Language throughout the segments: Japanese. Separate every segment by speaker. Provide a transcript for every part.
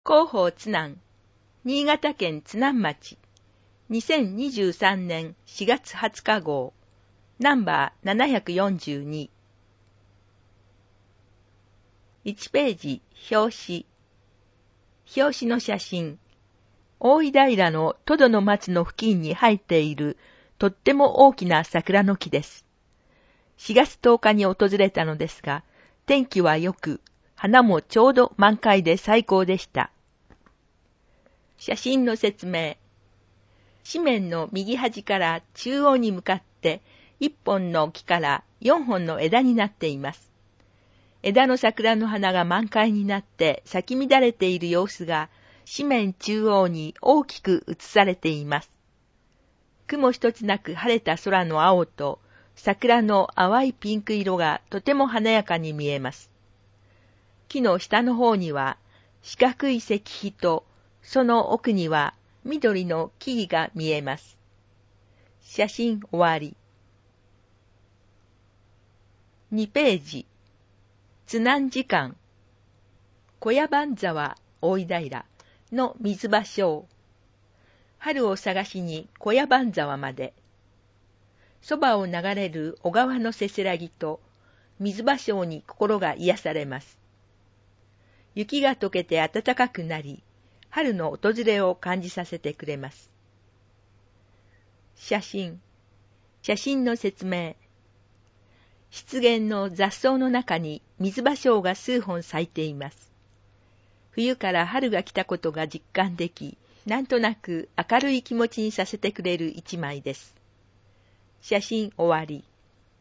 Speaker 1: 広報津南、新潟県津南町、2023年4月20日号、ナンバー742。1ページ、表紙。表紙の写真。大井平のトドの松の付近に生えているとっても大きな桜の木です。4月10日に訪れたのですが、天気は良く、花もちょうど満開で最高でした。写真の説明。紙面の右端から中央に向かって1本の木から4本の枝になっています。枝の桜の花が満開になって咲き乱れている様子が紙面中央に大きく映されています。雲一つなく晴れた空の青と桜の淡いピンク色がとても華やかに見えます。木の下の方には四角い石碑とその奥には緑の木々が見えます。写真終わり。2ページ。津南時間。小屋番沢大井平の水場所。春を探しに小屋番沢まで。そばを流れる小川のせせらぎと水場所に心が癒されます。雪が溶けて暖かくなり、春の訪れを感じさせてくれます。写真の説明。湿原の雑草の中に水芭蕉が数本咲いています。冬から春が来たことが実感でき、なんとなく明るい気持ちにさせてくれる一枚です。写真終わり。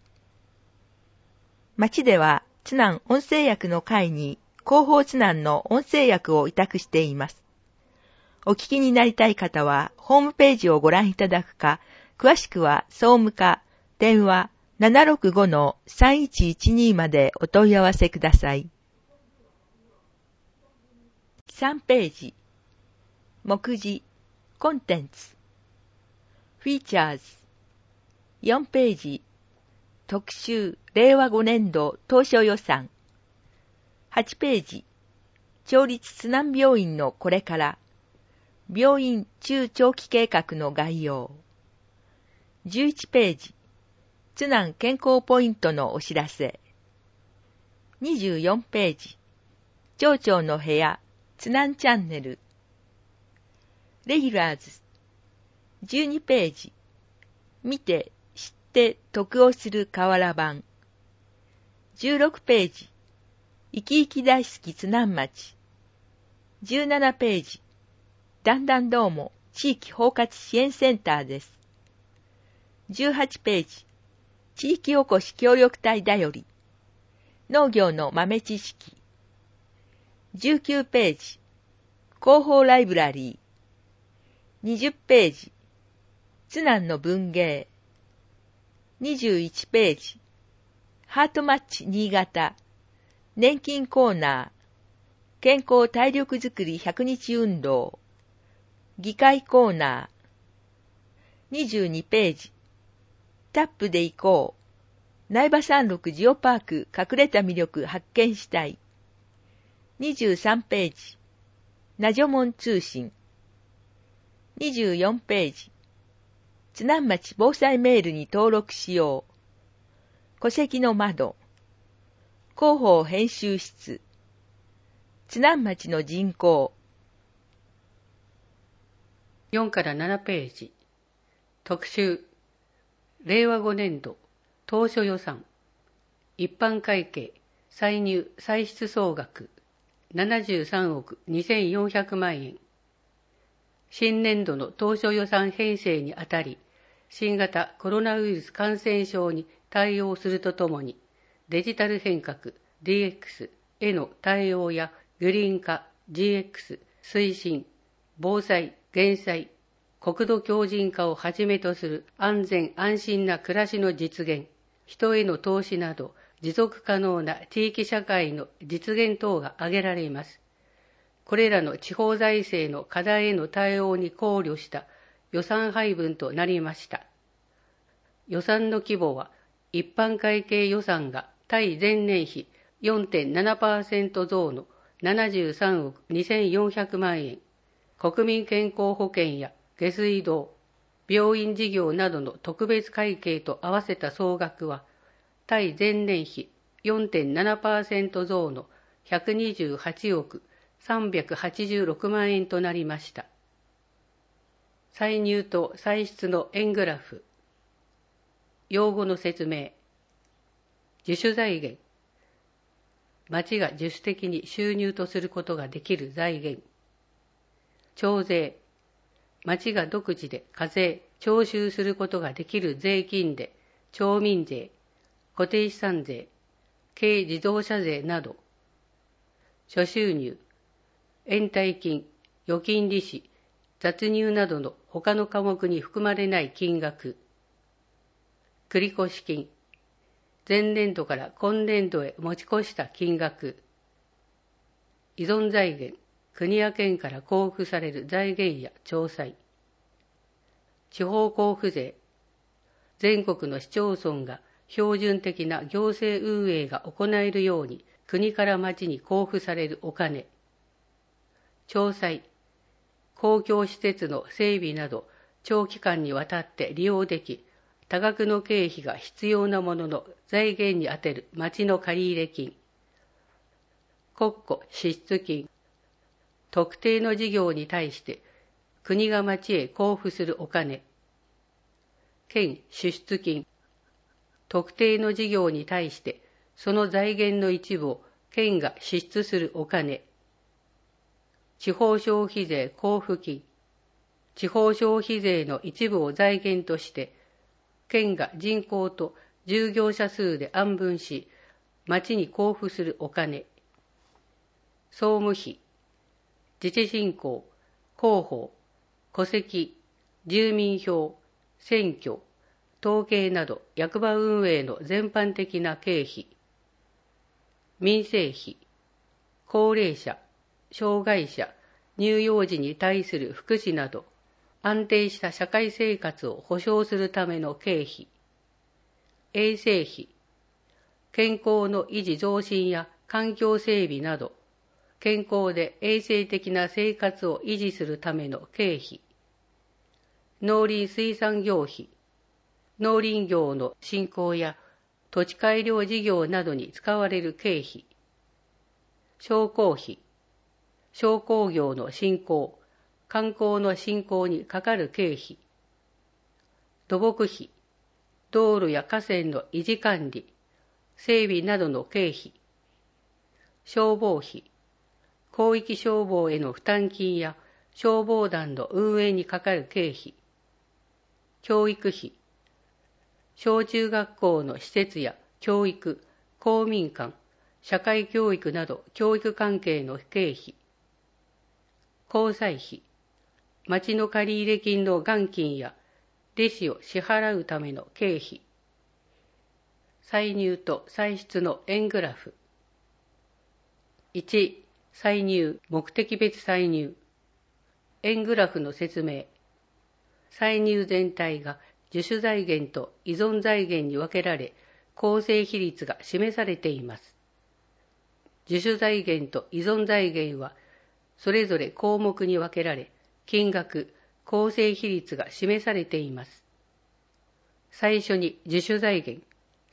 Speaker 1: 町では津南音声訳の会に広報津南の音声訳を委託しています。お聞きになりたい方はホームページをご覧いただくか、詳しくは総務課電話 765-3112 までお問い合わせください。3ページ。目次コンテンツフィーチャーズ。4ページ。特集令和5年度当初予算。8ページ。町立津南病院のこれから。病院中長期計画の概要。11ページ。津南健康ポイントのお知らせ。24ページ。町長の部屋、津南チャンネル。レギュラーズ。12ページ。見て、知って、得をする河原版。16ページ。生き生き大好き津南町。17ページ。だんだんどうも地域包括支援センターです。18ページ。地域おこし協力隊だより。農業の豆知識。19ページ。広報ライブラリー。20ページ。津南の文芸。21ページ。ハートマッチ新潟。年金コーナー。健康体力づくり100日運動。議会コーナー。22ページ。タップで行こう。苗場山麓ジオパーク隠れた魅力発見したい。23ページ。ナジョモン通信。24ページ。津南町防災メールに登録しよう。戸籍の窓。広報編集室。津南町の人口。
Speaker 2: 4から7ページ。特集。令和5年度当初予算。一般会計歳入歳出総額73億2400万円。新年度の当初予算編成にあたり、新型コロナウイルス感染症に対応するとともに、デジタル変革 DX への対応やグリーン化 GX 推進、防災減災、国土強靭化をはじめとする安全安心な暮らしの実現、人への投資など持続可能な地域社会の実現等が挙げられます。これらの地方財政の課題への対応に考慮した予算配分となりました。予算の規模は一般会計予算が対前年比 4.7% 増の 73億2400万円、国民健康保険や下水道、病院事業などの特別会計と合わせた総額は、対前年比 4.7% 増の128億386万円となりました。歳入と歳出の円グラフ。用語の説明。自主財源。町が自主的に収入とすることができる財源。徴税。町が独自で課税、徴収することができる税金で、町民税、固定資産税、軽自動車税など。諸収入。延滞金、預金利子、雑入などの他の科目に含まれない金額。繰越金。前年度から今年度へ持ち越した金額。依存財源。国や県から交付される財源や徴歳。地方交付税。全国の市町村が標準的な行政運営が行えるように国から町に交付されるお金。徴歳。公共施設の整備など長期間にわたって利用でき、多額の経費が必要なものの財源に充てる町の借入金。国庫支出金。特定の事業に対して国が町へ交付するお金。県支出金。特定の事業に対してその財源の一部を県が支出するお金。地方消費税交付金。地方消費税の一部を財源として県が人口と従業者数で案分し町に交付するお金。総務費。自治振興、広報、戸籍、住民票、選挙、統計など役場運営の全般的な経費。民生費。高齢者、障害者、乳幼児に対する福祉など安定した社会生活を保障するための経費。衛生費。健康の維持増進や環境整備など健康で衛生的な生活を維持するための経費。農林水産業費。農林業の振興や土地改良事業などに使われる経費。商工費。商工業の振興、観光の振興にかかる経費。土木費。道路や河川の維持管理、整備などの経費。消防費。広域消防への負担金や消防団の運営にかかる経費。教育費。小中学校の施設や教育、公民館、社会教育など教育関係の経費。交際費。町の借入金の元金や利子を支払うための経費。歳入と歳出の円グラフ。1、歳入、目的別歳入。円グラフの説明。歳入全体が自主財源と依存財源に分けられ、構成比率が示されています。自主財源と依存財源は、それぞれ項目に分けられ、金額、構成比率が示されています。最初に自主財源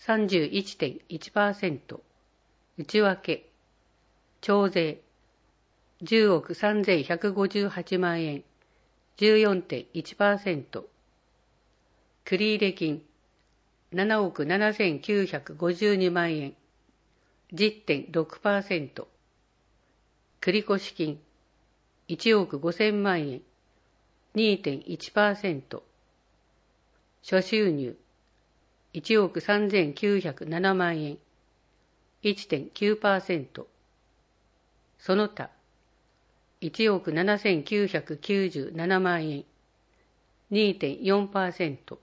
Speaker 2: 31.1%、内訳、徴税、10億3158万円、14.1%、繰入金、7億7952万円、10.6%、繰越金、1億5000万円、2.1%、諸収入、1億3907万円、1.9%、その他、1億7997万円、2.4%。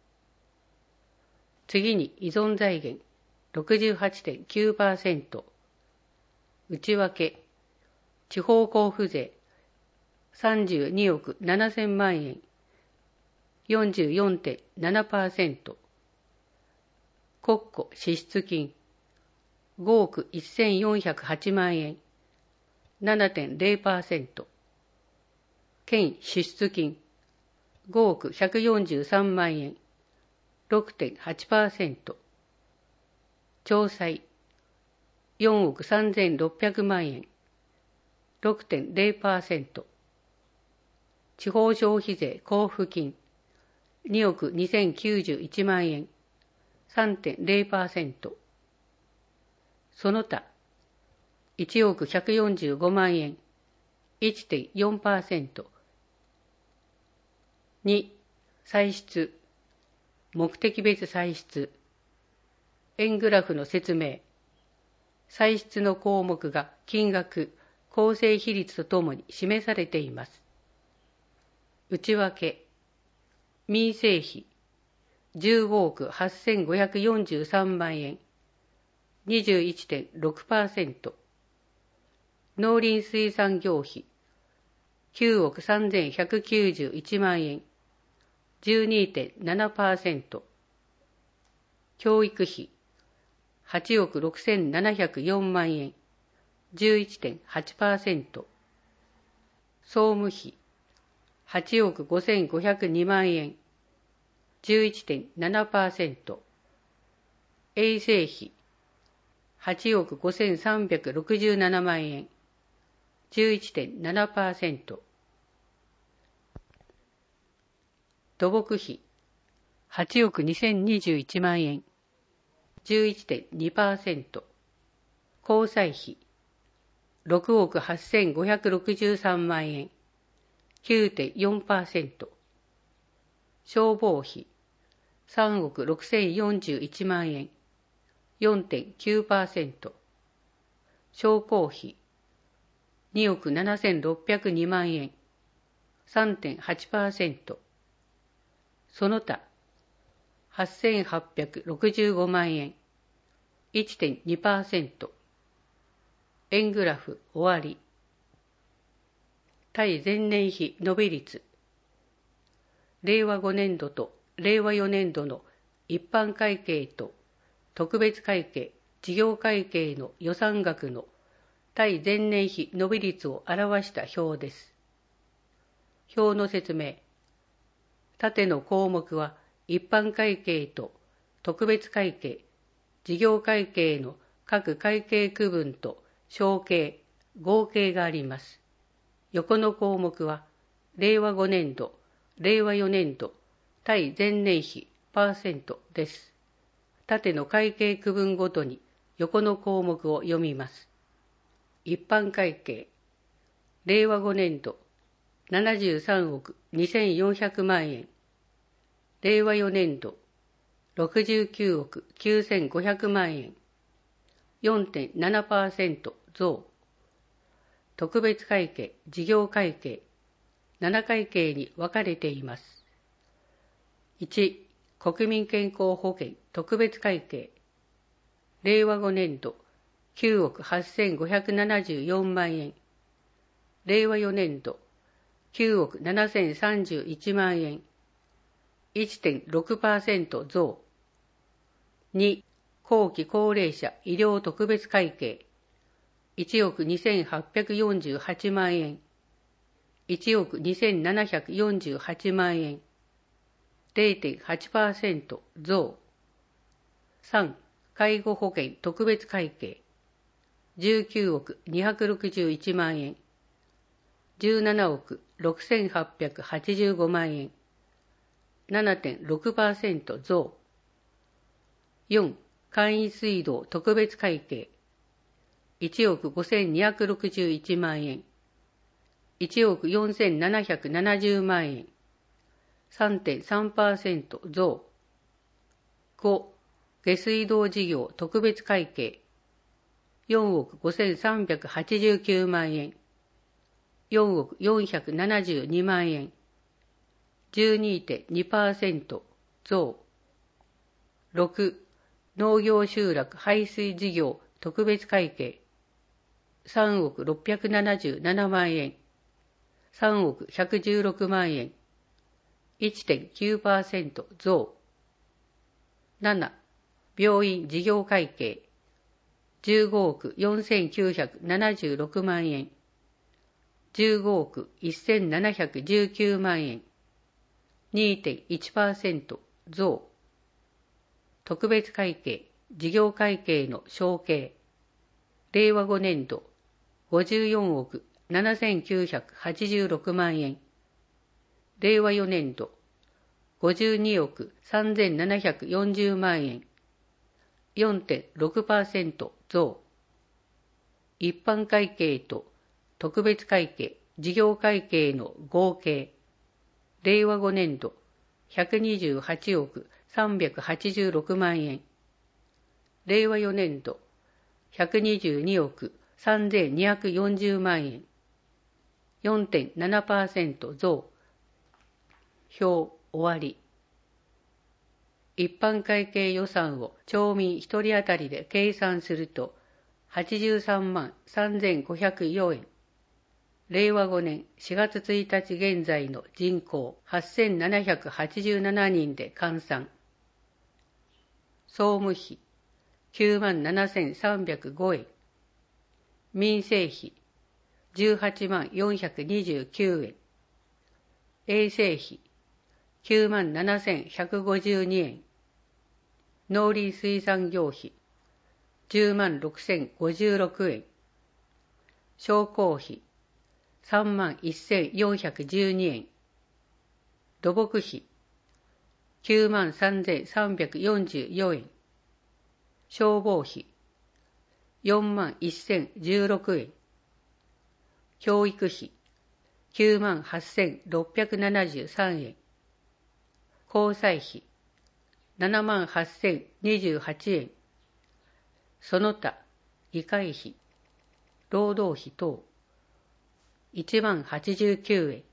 Speaker 2: 次に依存財源、68.9%。内訳、地方交付税、32億7000万円、44.7%。国庫支出金、5億1408万円、 7.0%。県支出金5億143万円 6.8%。徴歳4億3600万円 6.0%。地方消費税交付金2億2091万円 3.0%。その他1億145万円 1.4%。2、歳出目的別歳出円グラフの説明。歳出の項目が金額、構成比率とともに示されています。内訳民生費15億8543万円 21.6%。農林水産業費9億3191万円 12.7%。教育費8億6704万円 11.8%。総務費8億5502万円 11.7%。衛生費8億5367万円 11.7%。土木費8億2021万円 11.2%。交際費6億8563万円 9.4%。消防費3億6041万円 4.9%。商工費2億7602万円 3.8%。その他8865万円 1.2%。円グラフ終わり。対前年比伸び率。令和5年度と令和4年度の一般会計と特別会計、事業会計の予算額の対前年比伸び率を表した表です。表の説明。縦の項目は一般会計と特別会計、事業会計の各会計区分と小計、合計があります。横の項目は令和5年度、令和4年度、対前年比%です。縦の会計区分ごとに横の項目を読みます。一般会計、令和5年度73億2400万円、令和4年度69億9500万円、4.7% 増。特別会計、事業会計、7会計に分かれています。1、国民健康保険特別会計、令和5年度9億8574万円、令和4年度9億7031万円、1.6% 増。2、後期高齢者医療特別会計、1億2848万円、1億2748万円、0.8% 増。3、介護保険特別会計、19億261万円、17億6885万円、7.6% 増。4、簡易水道特別会計、1億5261万円、1億4770万円、3.3% 増。5、下水道事業特別会計、4億5389万円、4億472万円、12.2% 増。6、農業集落排水事業特別会計、3億677万円、3億116万円、1.9% 増。7、病院事業会計、15億4976万円、 15億1719万円、2.1% 増。特別会計、事業会計の承継。令和5年度、54億7986万円。令和4年度、52億3740万円。4.6% 増。一般会計と特別会計、事業会計の合計。令和5年度、128億386万円。令和4年度、122億3240万円。4.7% 増。表終わり。一般会計予算を町民1人当たりで計算すると、83万3504円。令和5年4月1日現在の人口8787人で換算。総務費9万7305円。民生費18万429円。衛生費9万7152円。農林水産業費10万6056円。商工費3万1412円。土木費9万3344円。消防費4万1016円。教育費9万8673円。交際費7万8028円。その他、議会費、労働費等、1万89円。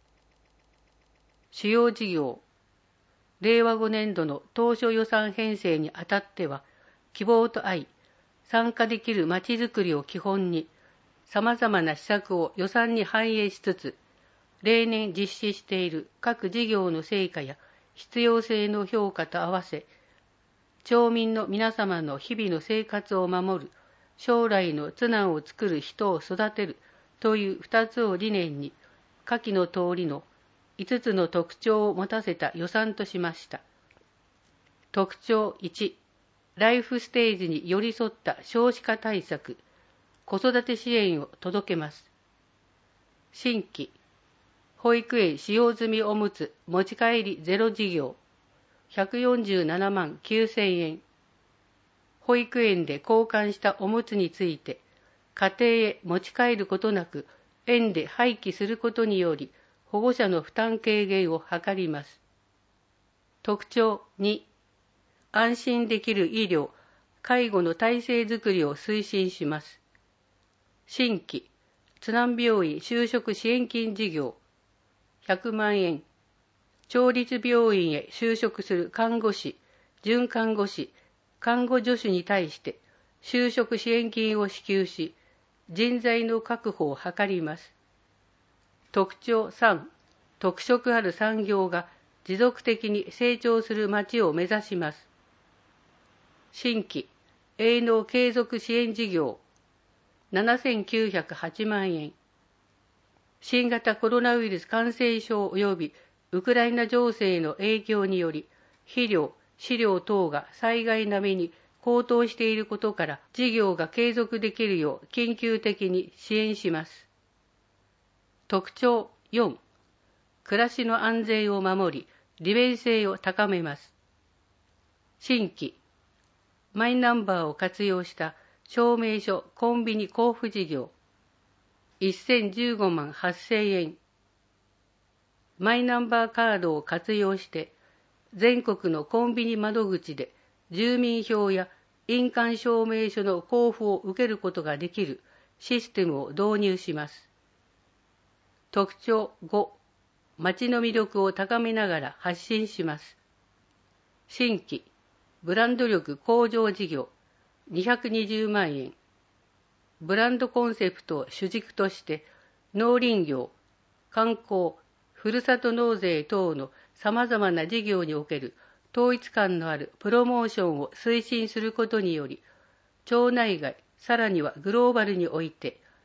Speaker 2: 主要事業、令和5年度の当初予算編成にあたっては、希望と愛、参加できるまちづくりを基本に、様々な施策を予算に反映しつつ、例年実施している各事業の成果や必要性の評価と合わせ、町民の皆様の日々の生活を守る、将来の綱を作る人を育てるという2つを理念に、下記の通りの5つの特徴を持たせた予算としました。特徴1、ライフステージに寄り添った少子化対策、子育て支援を届けます。新規、保育園使用済みおむつ持ち帰りゼロ事業、147万9000円。保育園で交換したおむつについて、家庭へ持ち帰ることなく、園で廃棄することにより、保護者の負担軽減を図ります。特徴2、安心できる医療、介護の体制づくりを推進します。新規、津南病院就職支援金事業、100万円。町立病院へ就職する看護師、准看護師、看護助手に対して就職支援金を支給し、人材の確保を図ります。特徴3、特色ある産業が持続的に成長する町を目指します。新規、営農継続支援事業、7908万円。新型コロナウイルス感染症及びウクライナ情勢の影響により、肥料、飼料等が災害並みに高騰していることから、事業が継続できるよう緊急的に支援します。特徴4、暮らしの安全を守り、利便性を高めます。新規、マイナンバーを活用した証明書コンビニ交付事業、1015万8000円。マイナンバーカードを活用して、全国のコンビニ窓口で住民票や印鑑証明書の交付を受けることができるシステムを導入します。特徴5、街の魅力を高めながら発信します。新規、ブランド力向上事業、220万円。ブランドコンセプトを主軸として、農林業、観光、ふるさと納税等の様々な事業における統一感のあるプロモーションを推進することにより、町内外、さらにはグローバルにおいて、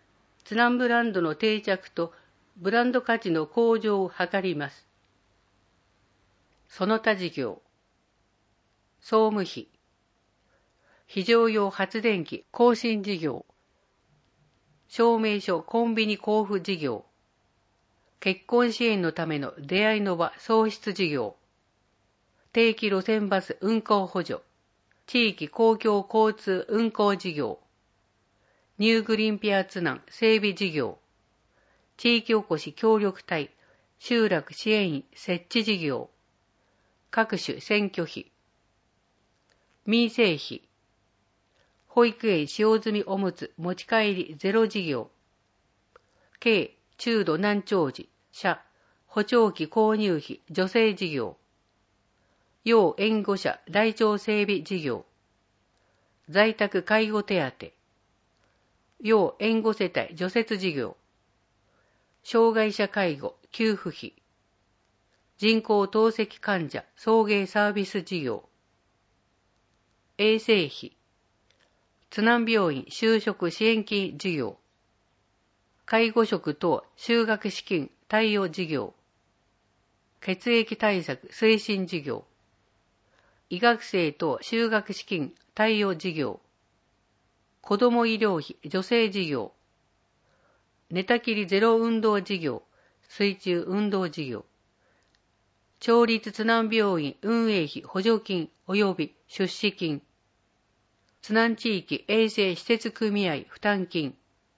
Speaker 2: 津南ブランドの定着とブランド価値の向上を図ります。その他事業。総務費。非常用発電機更新事業。証明書コンビニ交付事業。結婚支援のための出会いの場創出事業。定期路線バス運行補助。地域公共交通運行事業。ニューグリーンピア津南整備事業。地域おこし協力隊集落支援員設置事業。各種選挙費。民生費。保育園使用済みおむつ持ち帰りゼロ事業。軽中度難聴児者補聴器購入費助成事業。要援護者台帳整備事業。在宅介護手当。要援護世帯除雪事業。障害者介護給付費。人工透析患者送迎サービス事業。衛生費。津南病院就職支援金事業。介護職等就学資金貸与事業。血液対策推進事業。医学生等就学資金貸与事業。子ども医療費助成事業。寝たきりゼロ運動事業水中運動事業。町立津南病院運営費補助金及び出資金。津南地域衛生施設組合負担金。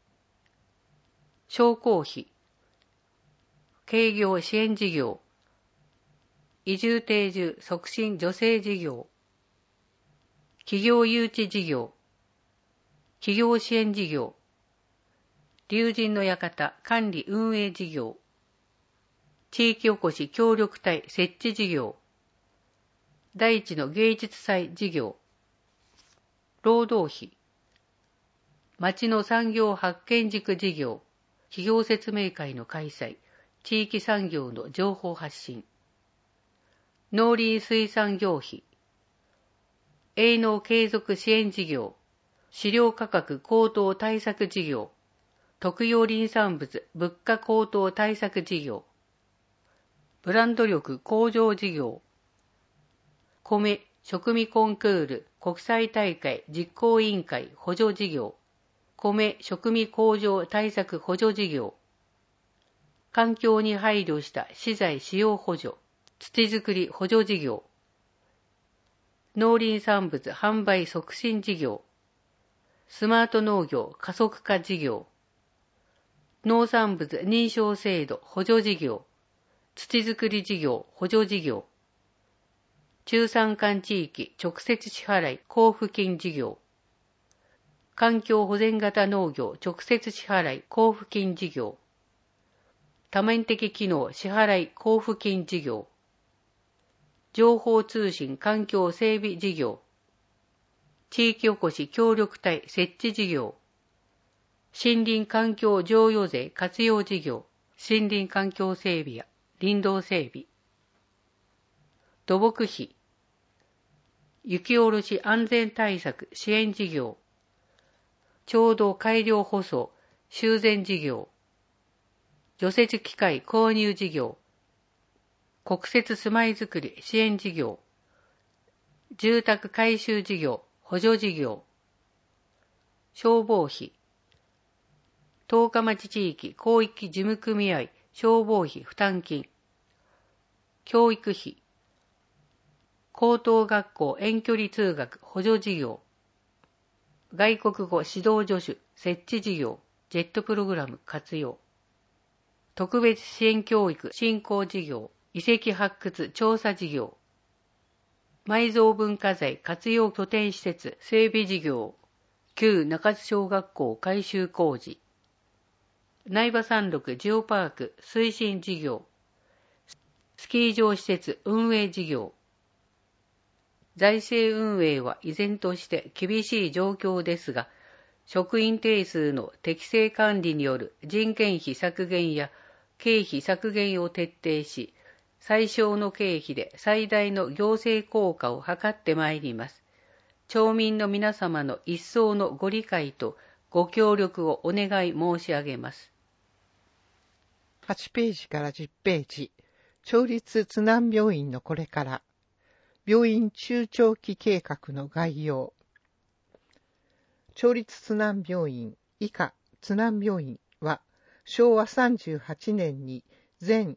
Speaker 2: 商工費。営業支援事業。移住定住促進助成事業。企業誘致事業。企業支援事業。龍神の館管理運営事業。地域おこし協力隊設置事業。第一の芸術祭事業。労働費。町の産業発見軸事業。企業説明会の開催。地域産業の情報発信。農林水産業費。営農継続支援事業。飼料価格高騰対策事業。特用林産物物価高騰対策事業。ブランド力向上事業。米食味コンクール国際大会実行委員会補助事業。米食味向上対策補助事業。環境に配慮した資材使用補助。土作り補助事業。農林産物販売促進事業。スマート農業加速化事業。農産物認証制度補助事業。土作り事業補助事業。中山間地域直接支払い交付金事業。環境保全型農業直接支払い交付金事業。多面的機能支払い交付金事業。情報通信環境整備事業。地域おこし協力隊設置事業。森林環境譲与税活用事業。森林環境整備や林道整備。土木費。雪下ろし安全対策支援事業。町道改良舗装修繕事業。除雪機械購入事業。国設住まいづくり支援事業。住宅改修事業補助事業。消防費。十日町地域広域事務組合消防費負担金。教育費。高等学校遠距離通学補助事業。外国語指導助手設置事業ジェットプログラム活用。特別支援教育振興事業遺跡発掘調査事業。埋蔵文化財活用拠点施設整備事業。旧中津小学校改修工事。苗場山麓ジオパーク推進事業。スキー場施設運営事業。財政運営は依然として厳しい状況ですが、職員定数の適正管理による人件費削減や経費削減を徹底し、最小の経費で最大の行政効果を図ってまいります。町民の皆様の一層のご理解とご協力をお願い申し上げます。
Speaker 3: 8ページから10ページ、町立津南病院のこれから、病院中長期計画の概要。町立津南病院以下津南病院は、昭和38年に全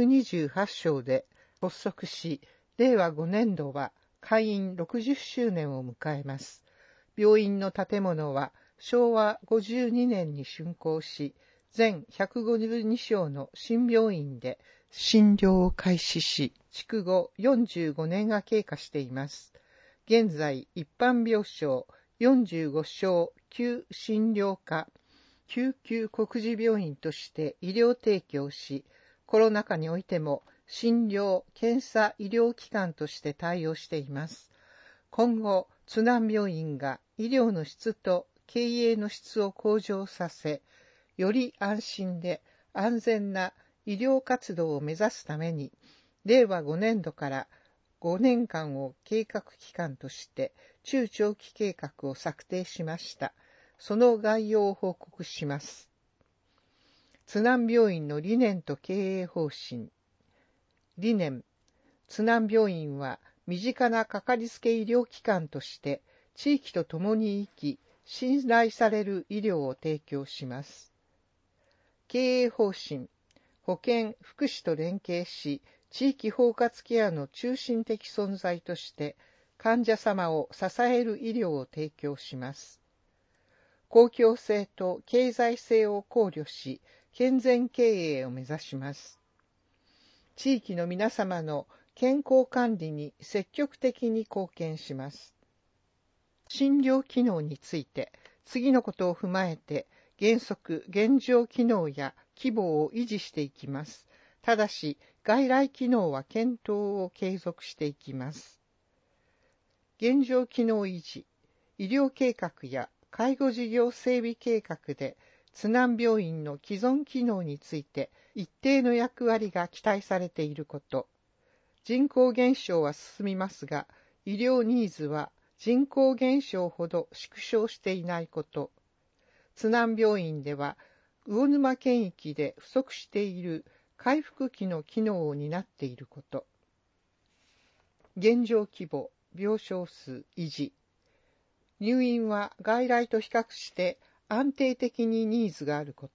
Speaker 3: 128床で発足し、令和5年度は開院60周年を迎えます。病院の建物は昭和52年に竣工し、全152床の新病院で診療を開始し、築後45年が経過しています。現在、一般病床45床旧診療科救急国事病院として医療提供し、コロナ禍においても診療・検査医療機関として対応しています。今後、津南病院が医療の質と経営の質を向上させ、より安心で安全な医療活動を目指すために、令和5年度から5年間を計画期間として中長期計画を策定しました。その概要を報告します。津南病院の理念と経営方針。理念。津南病院は身近なかかりつけ医療機関として地域と共に生き、信頼される医療を提供します。経営方針。保健・福祉と連携し、地域包括ケアの中心的存在として患者様を支える医療を提供します。公共性と経済性を考慮し、健全経営を目指します。地域の皆様の健康管理に積極的に貢献します。診療機能について、次のことを踏まえて、原則、現状機能や規模を維持していきます。ただし、外来機能は検討を継続していきます。現状機能維持、医療計画や介護事業整備計画で、津南病院の既存機能について一定の役割が期待されていること。人口減少は進みますが、医療ニーズは人口減少ほど縮小していないこと。津南病院では、魚沼県域で不足している回復期の機能を担っていること。現状規模、病床数維持。入院は外来と比較して安定的にニーズがあること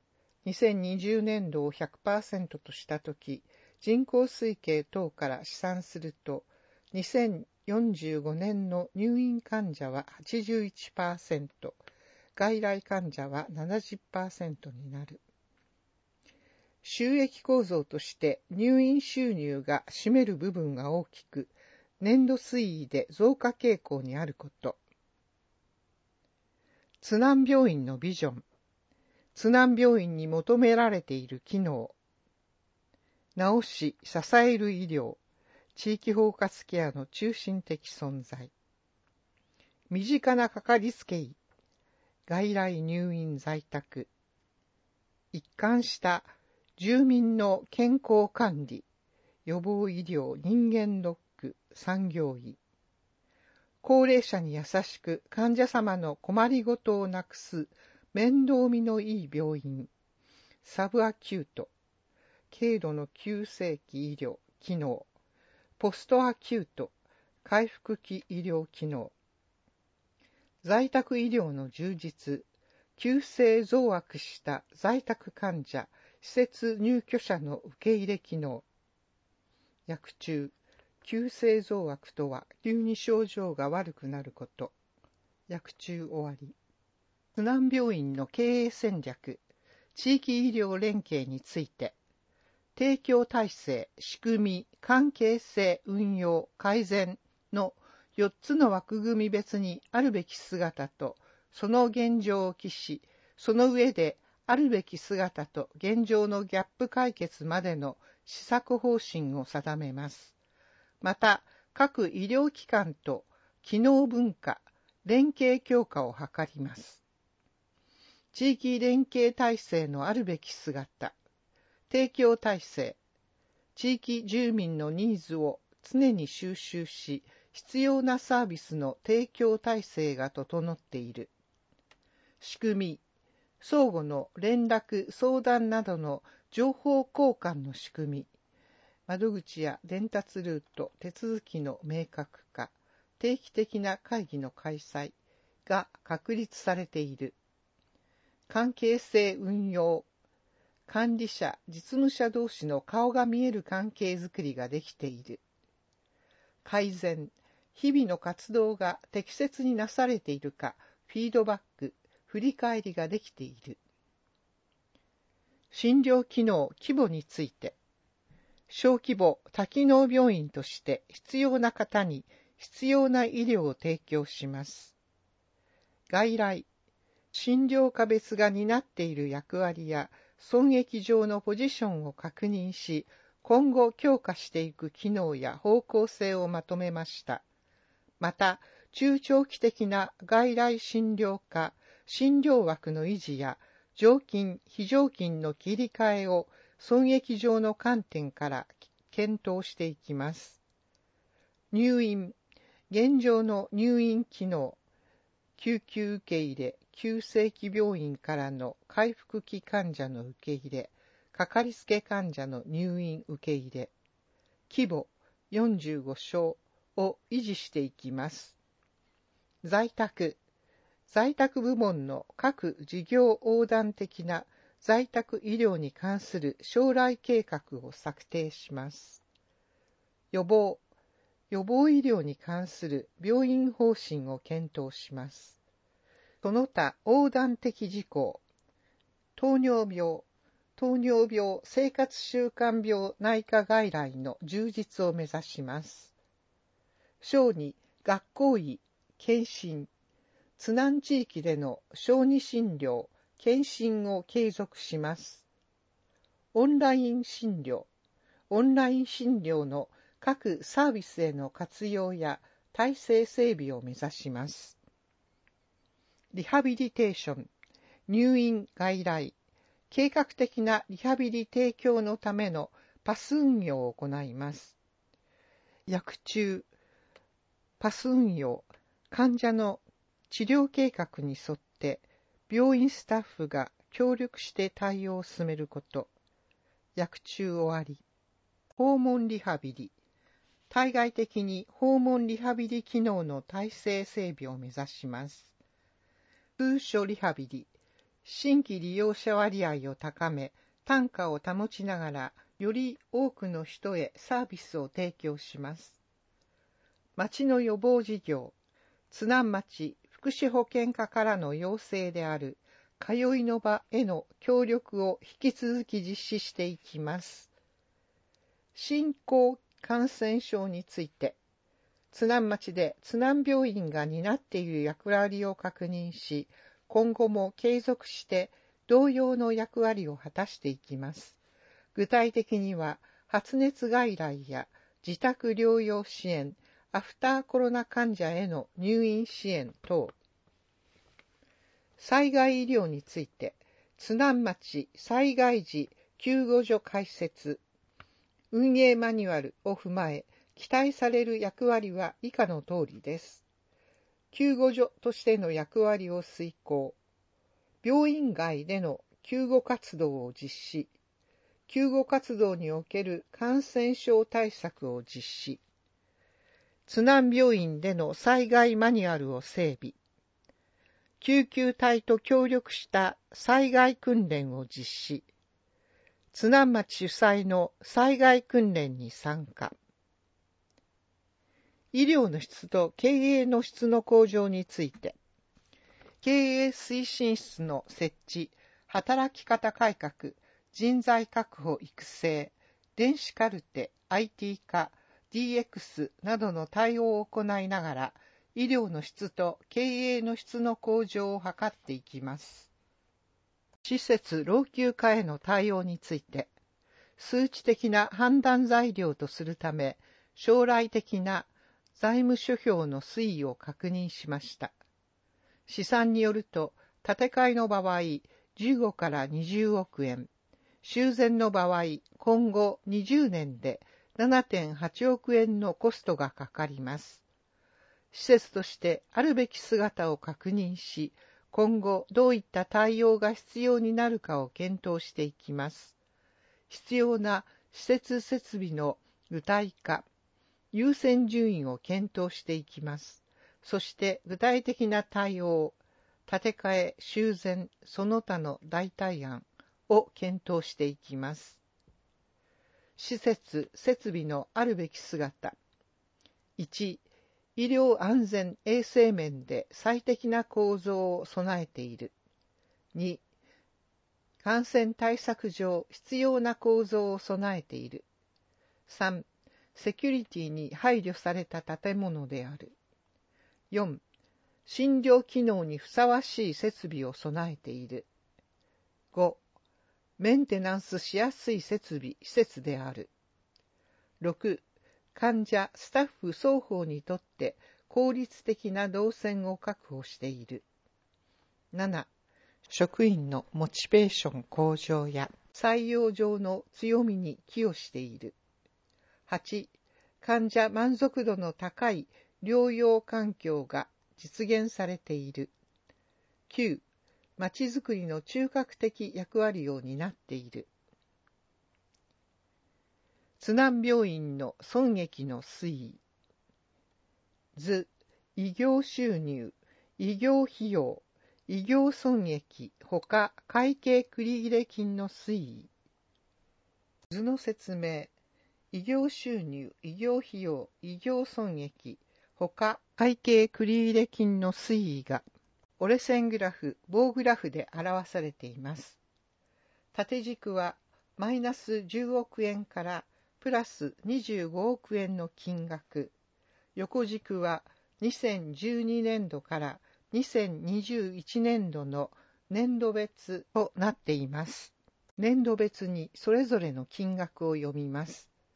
Speaker 3: 。2020年度を 100% としたとき、人口推計等から試算すると、2045年の入院患者は 81%、外来患者は 70% になる。収益構造として入院収入が占める部分が大きく、年度推移で増加傾向にあること。津南病院のビジョン。津南病院に求められている機能。治し、支える医療。地域包括ケアの中心的存在。身近なかかりつけ医。外来入院在宅。一貫した住民の健康管理。予防医療人間ドック産業医。高齢者に優しく患者様の困りごとをなくす面倒見のいい病院。サブアキュート。軽度の急性期医療機能。ポストアキュート。回復期医療機能。在宅医療の充実。急性増悪した在宅患者、施設入居者の受け入れ機能。薬中。急性増悪とは急に症状が悪くなること。薬中終わり。津南病院の経営戦略、地域医療連携について、提供体制、仕組み、関係性、運用、改善の4つの枠組み別にあるべき姿と、その現状を記し、その上であるべき姿と現状のギャップ解決までの施策方針を定めます。また、各医療機関と機能文化、連携強化を図ります。地域連携体制のあるべき姿、提供体制、地域住民のニーズを常に収集し、必要なサービスの提供体制が整っている。 仕組み、相互の連絡、相談などの情報交換の仕組み、窓口や伝達ルート、手続きの明確化、定期的な会議の開催が確立されている。関係性運用、管理者、実務者同士の顔が見える関係づくりができている。改善、日々の活動が適切になされているか、フィードバック、振り返りができている。診療機能、規模について、小規模多機能病院として必要な方に必要な医療を提供します。外来、診療科別が担っている役割や損益上のポジションを確認し、今後強化していく機能や方向性をまとめました。また、中長期的な外来診療科、診療枠の維持や常勤、非常勤の切り替えを損益上の観点から検討していきます。入院、現状の入院機能、救急受け入れ、急性期病院からの回復期患者の受け入れ、かかりつけ患者の入院受け入れ、規模45床を維持していきます。在宅部門の各事業横断的な在宅医療に関する将来計画を策定します。予防医療に関する病院方針を検討します。その他横断的事項、糖尿病、生活習慣病内科外来の充実を目指します。小児、学校医、検診、津南地域での小児診療、検診を継続します。オンライン診療の各サービスへの活用や体制整備を目指します。リハビリテーション、入院外来、計画的なリハビリ提供のためのパス運用を行います。薬中、パス運用、患者の治療計画に沿って病院スタッフが協力して対応を進めること。薬中終わり。訪問リハビリ。対外的に訪問リハビリ機能の体制整備を目指します。通所リハビリ。新規利用者割合を高め、単価を保ちながら、より多くの人へサービスを提供します。町の予防事業。津南町福祉保健課からの要請である通いの場への協力を引き続き実施していきます。新興感染症について、津南町で津南病院が担っている役割を確認し、今後も継続して同様の役割を果たしていきます。具体的には、発熱外来や自宅療養支援、アフターコロナ患者への入院支援等。災害医療について、津南町災害時救護所開設、運営マニュアルを踏まえ、期待される役割は以下の通りです。救護所としての役割を遂行。病院外での救護活動を実施。救護活動における感染症対策を実施。津南病院での災害マニュアルを整備。救急隊と協力した災害訓練を実施。津南町主催の災害訓練に参加。医療の質と経営の質の向上について、経営推進室の設置、働き方改革、人材確保育成、電子カルテ、IT 化、DX などの対応を行いながら、医療の質と経営の質の向上を図っていきます。施設老朽化への対応について、数値的な判断材料とするため、将来的な財務諸表の推移を確認しました。試算によると、建て替えの場合、15から20億円、修繕の場合、今後20年で7.8 億円のコストがかかります。施設としてあるべき姿を確認し、 今後どういった対応が必要になるかを検討していきます。必要な施設設備の具体化、優先順位を検討していきます。そして具体的な対応、建て替え、修繕、その他の代替案を検討していきます。施設、設備のあるべき姿。1、医療安全衛生面で最適な構造を備えている。2、感染対策上必要な構造を備えている。3、セキュリティに配慮された建物である。4、診療機能にふさわしい設備を備えている。5、メンテナンスしやすい設備、施設である。6、患者、スタッフ双方にとって効率的な動線を確保している。7、職員のモチベーション向上や採用上の強みに寄与している。8、患者満足度の高い療養環境が実現されている。9、まちづくりの中核的役割を担っている。津南病院の損益の推移。図、医療収入、医療費用、医療損益、ほか会計繰入金の推移。図の説明。医療収入、医療費用、医療損益、ほか会計繰入金の推移が、折れ線グラフ、棒グラフで表されています。縦軸はマイナス10億円からプラス25億円の金額。横軸は2012年度から2021年度の年度別となっています。年度別にそれぞれの金額を読みます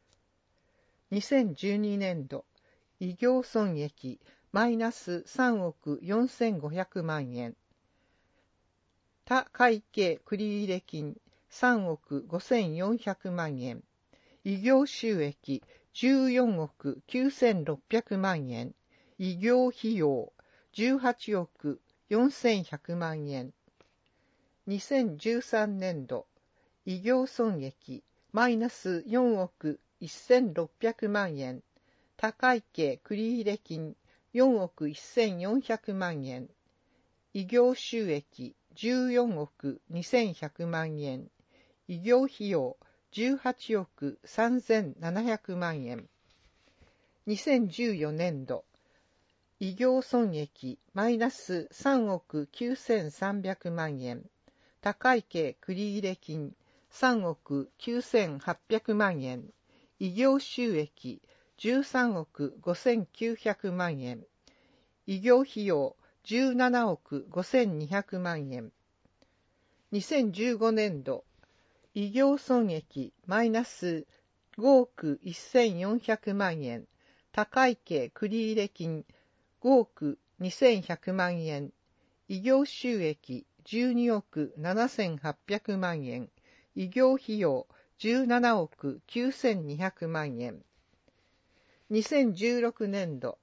Speaker 3: 。2012年度、医療損益マイナス3億4500万円。他会計繰入金3億5400万円。医療収益14億9600万円。医療費用18億4100万円。2013年度、医療損益マイナス4億1600万円。他会計繰入金4億1400万円。医療収益14億2100万円。医療費用18億3700万円。2014年度、医療損益マイナス3億9300万円。他会計繰入金3億9800万円。医療収益13億5900万円。医療費用17億5200万円。2015年度、医療損益マイナス5億1400万円。他会計繰入金5億2100万円。医療収益12億7800万円。医療費用17億9200万円。2016年度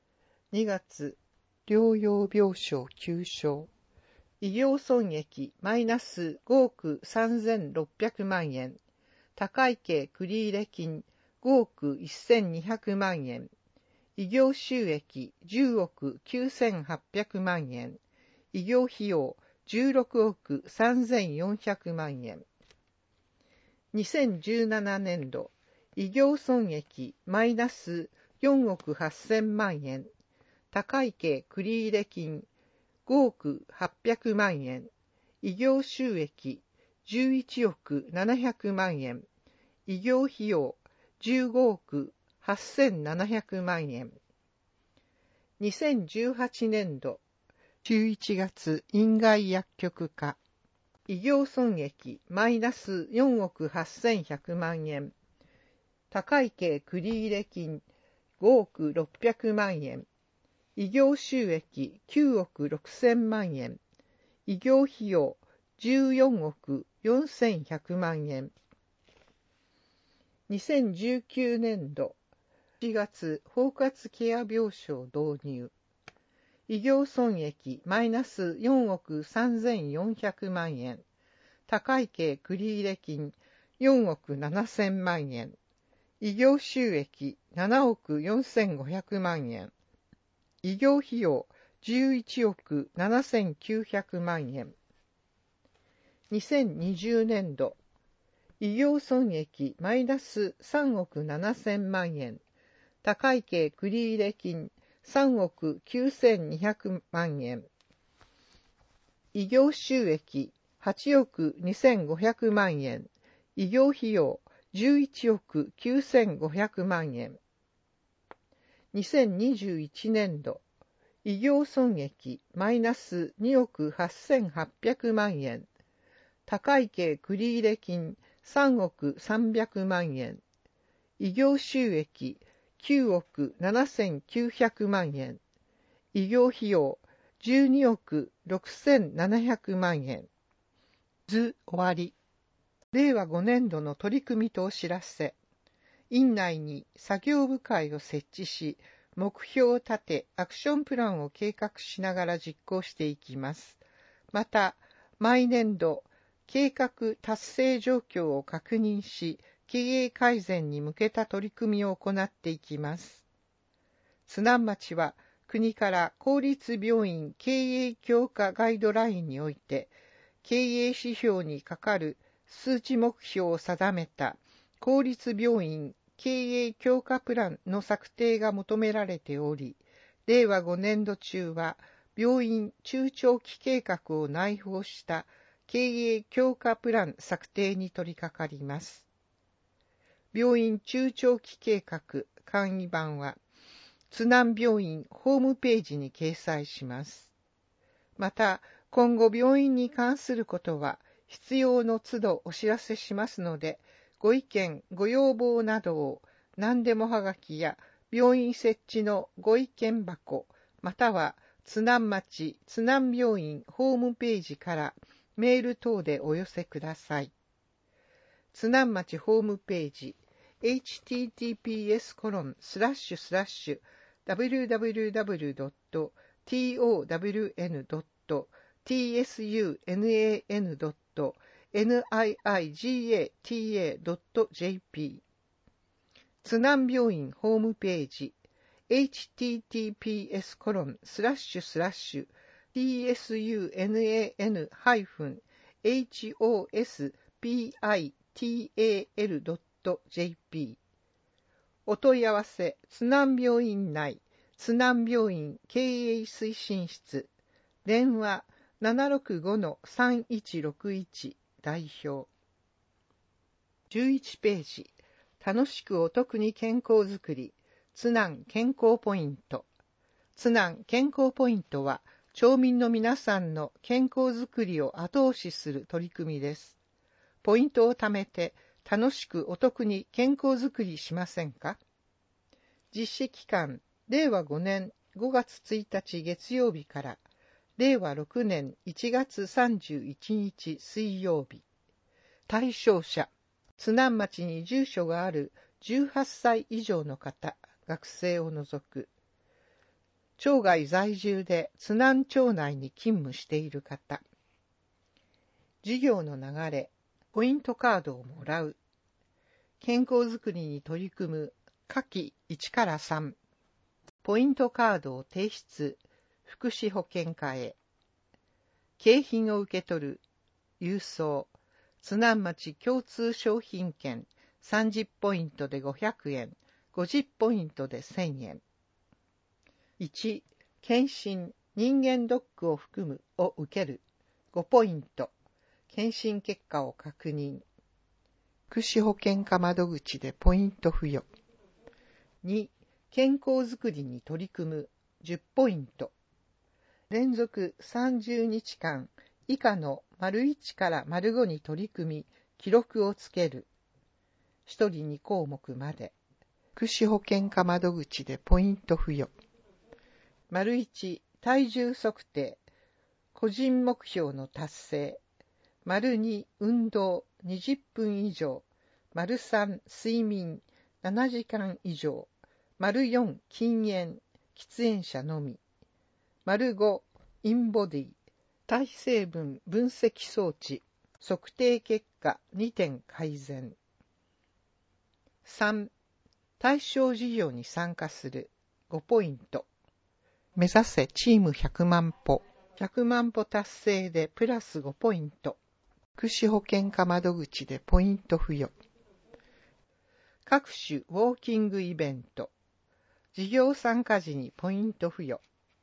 Speaker 3: 2月、療養病床休床。医療損益マイナス5億3600万円。他会計繰入金5億1200万円。医療収益10億9800万円。医療費用16億3400万円。2017年度、医療損益マイナス4億8000万円。他会計繰入金5億800万円。医療収益11億700万円。医療費用15億8700万円。2018年度11月院外薬局化。医療損益マイナス4億8100万円。他会計繰入金5億600万円。医療収益9億6000万円。医療費用14億4100万円。2019年度4月包括ケア病床導入。 医療損益マイナス4億3400万円。他会計繰入金4億7000万円。医療収益7億4500万円。医療費用11億7900万円。2020年度、医療損益マイナス3億7000万円。他会計繰入金3億9200万円。医療収益8億2500万円。医療費用11億9500万円。2021年度、医療損益マイナス2億8800万円。他会計繰入金3億300万円。医療収益9億7900万円。医療費用12億6700万円。図終わり。令和5年度の取り組みとお知らせ。院内に作業部会を設置し、目標を立て、アクションプランを計画しながら実行していきます。また、毎年度、計画達成状況を確認し、経営改善に向けた取り組みを行っていきます。津南町は、国から公立病院経営強化ガイドラインにおいて、経営指標にかかる数値目標を定めた公立病院経営強化プランの策定が求められており、令和5年度中は病院中長期計画を内包した経営強化プラン策定に取り掛かります。病院中長期計画簡易版は、津南病院ホームページに掲載します。また、今後病院に関することは、必要の都度お知らせしますので、ご意見、ご要望などを何でもはがきや病院設置のご意見箱、または津南町津南病院ホームページからメール等でお寄せください。津南町ホームページ https://www.town.niigata.jp 津南病院ホームページ https://tsun-hospital.jp お問い合わせ津南病院内津南病院経営推進室電話 765-3161 代表11ページ楽しくお得に健康づくり津南健康ポイント津南健康ポイントは町民の皆さんの健康づくりを後押しする取り組みです。ポイントを貯めて楽しくお得に健康づくりしませんか？実施期間、令和5年5月1日月曜日から令和6年1月31日水曜日。対象者、津南町に住所がある18歳以上の方、学生を除く。町外在住で津南町内に勤務している方。事業の流れ、ポイントカードをもらう。健康づくりに取り組む下記1から3。ポイントカードを提出、福祉保険課へ。景品を受け取る、郵送。津南町共通商品券30ポイントで500円、50ポイントで1000円。1、検診、人間ドックを含むを受ける5ポイント。検診結果を確認。福祉保険課窓口でポイント付与。2、健康づくりに取り組む10ポイント。連続30日間以下の丸1から丸5に取り組み、記録をつける。1人2項目まで。福祉保険課窓口でポイント付与。丸1、体重測定。個人目標の達成。丸2、運動20分以上。丸3、睡眠7時間以上。丸4、禁煙、喫煙者のみ。 5インボディ体成分分析装置測定結果2点改善。3対象事業に参加する5ポイント。目指せチーム100万歩。100万歩達成でプラス5ポイント。福祉保険課窓口でポイント付与。各種ウォーキングイベント。事業参加時にポイント付与。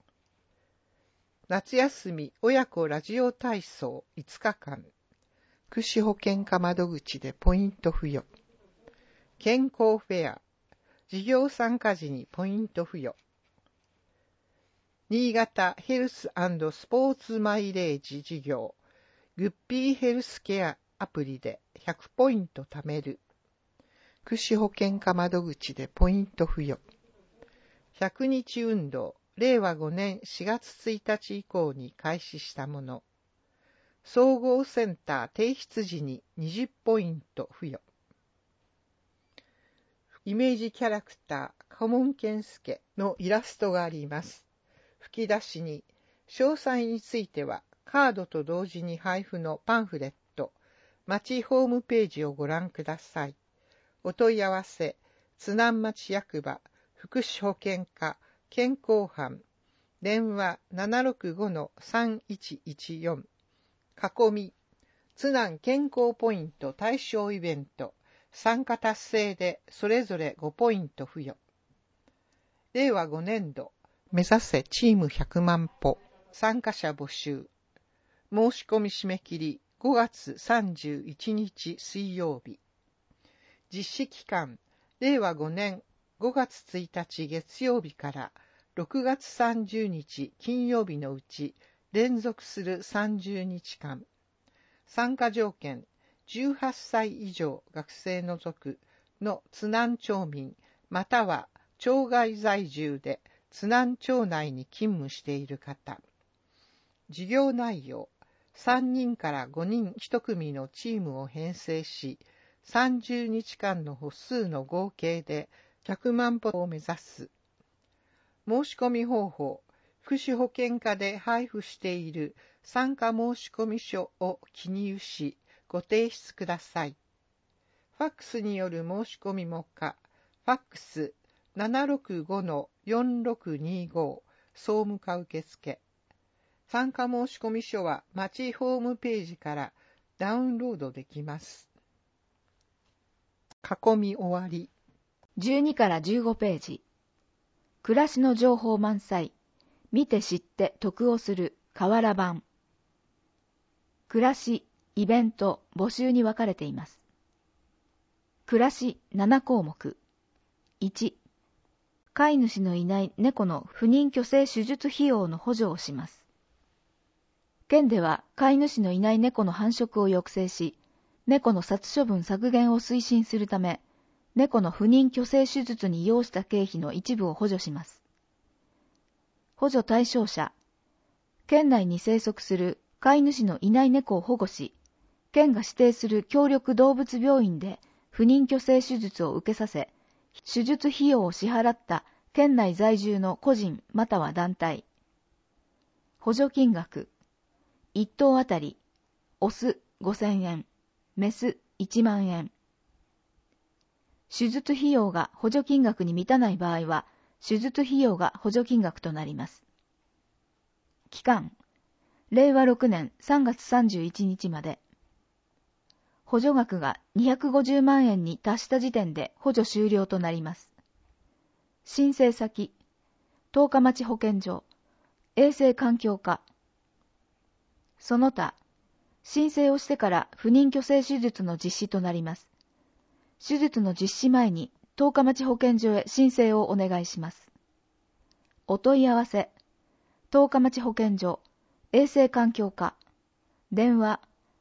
Speaker 3: 夏休み親子ラジオ体操5日間。福祉保険課窓口でポイント付与。健康フェア。事業参加時にポイント付与。新潟ヘルス&スポーツマイレージ事業。グッピーヘルスケアアプリで100ポイント貯める。福祉保険課窓口でポイント付与。100日運動、令和5年4月1日以降に開始したもの。総合センター提出時に20ポイント付与。イメージキャラクター、カモンケンスケのイラストがあります。吹き出しに、詳細については、カードと同時に配布のパンフレット、町ホームページをご覧ください。お問い合わせ、津南町役場、福祉保健課、健康班、電話 765-3114、囲み、津南健康ポイント対象イベント、参加達成でそれぞれ5ポイント付与。令和5年度、目指せチーム100万歩、参加者募集。申し込み締め切り5月31日水曜日。実施期間、令和5年5月1日月曜日から6月30日金曜日のうち連続する30日間。参加条件、18歳以上学生除くの津南町民または町外在住で津南町内に勤務している方。事業内容、3人から5人1組のチームを編成し、30日間の歩数の合計で100万歩を目指す。申し込み方法、福祉保険課で配布している参加申込書を記入し、ご提出ください。ファックスによる申し込みも可。ファックス 765-4625 総務課受付。参加申込書は町ホームページからダウンロードできます。囲み終わり。
Speaker 1: 12から15ページ。暮らしの情報満載。見て知って得をする河原版。暮らし、イベント、募集に分かれています。暮らし7項目。1、飼い主のいない猫の不妊去勢手術費用の補助をします。県では飼い主のいない猫の繁殖を抑制し、猫の殺処分削減を推進するため、猫の不妊去勢手術に要した経費の一部を補助します。補助対象者、県内に生息する飼い主のいない猫を保護し、県が指定する協力動物病院で不妊去勢手術を受けさせ、手術費用を支払った県内在住の個人または団体。補助金額、1頭あたり、オス5000円、メス1万円。手術費用が補助金額に満たない場合は、手術費用が補助金額となります。期間、令和6年3月31日まで。補助額が250万円に達した時点で補助終了となります。申請先、十日町保健所、衛生環境課。その他、申請をしてから不妊去勢手術の実施となります。手術の実施前に十日町保健所へ申請をお願いします。お問い合わせ、十日町保健所、衛生環境課、電話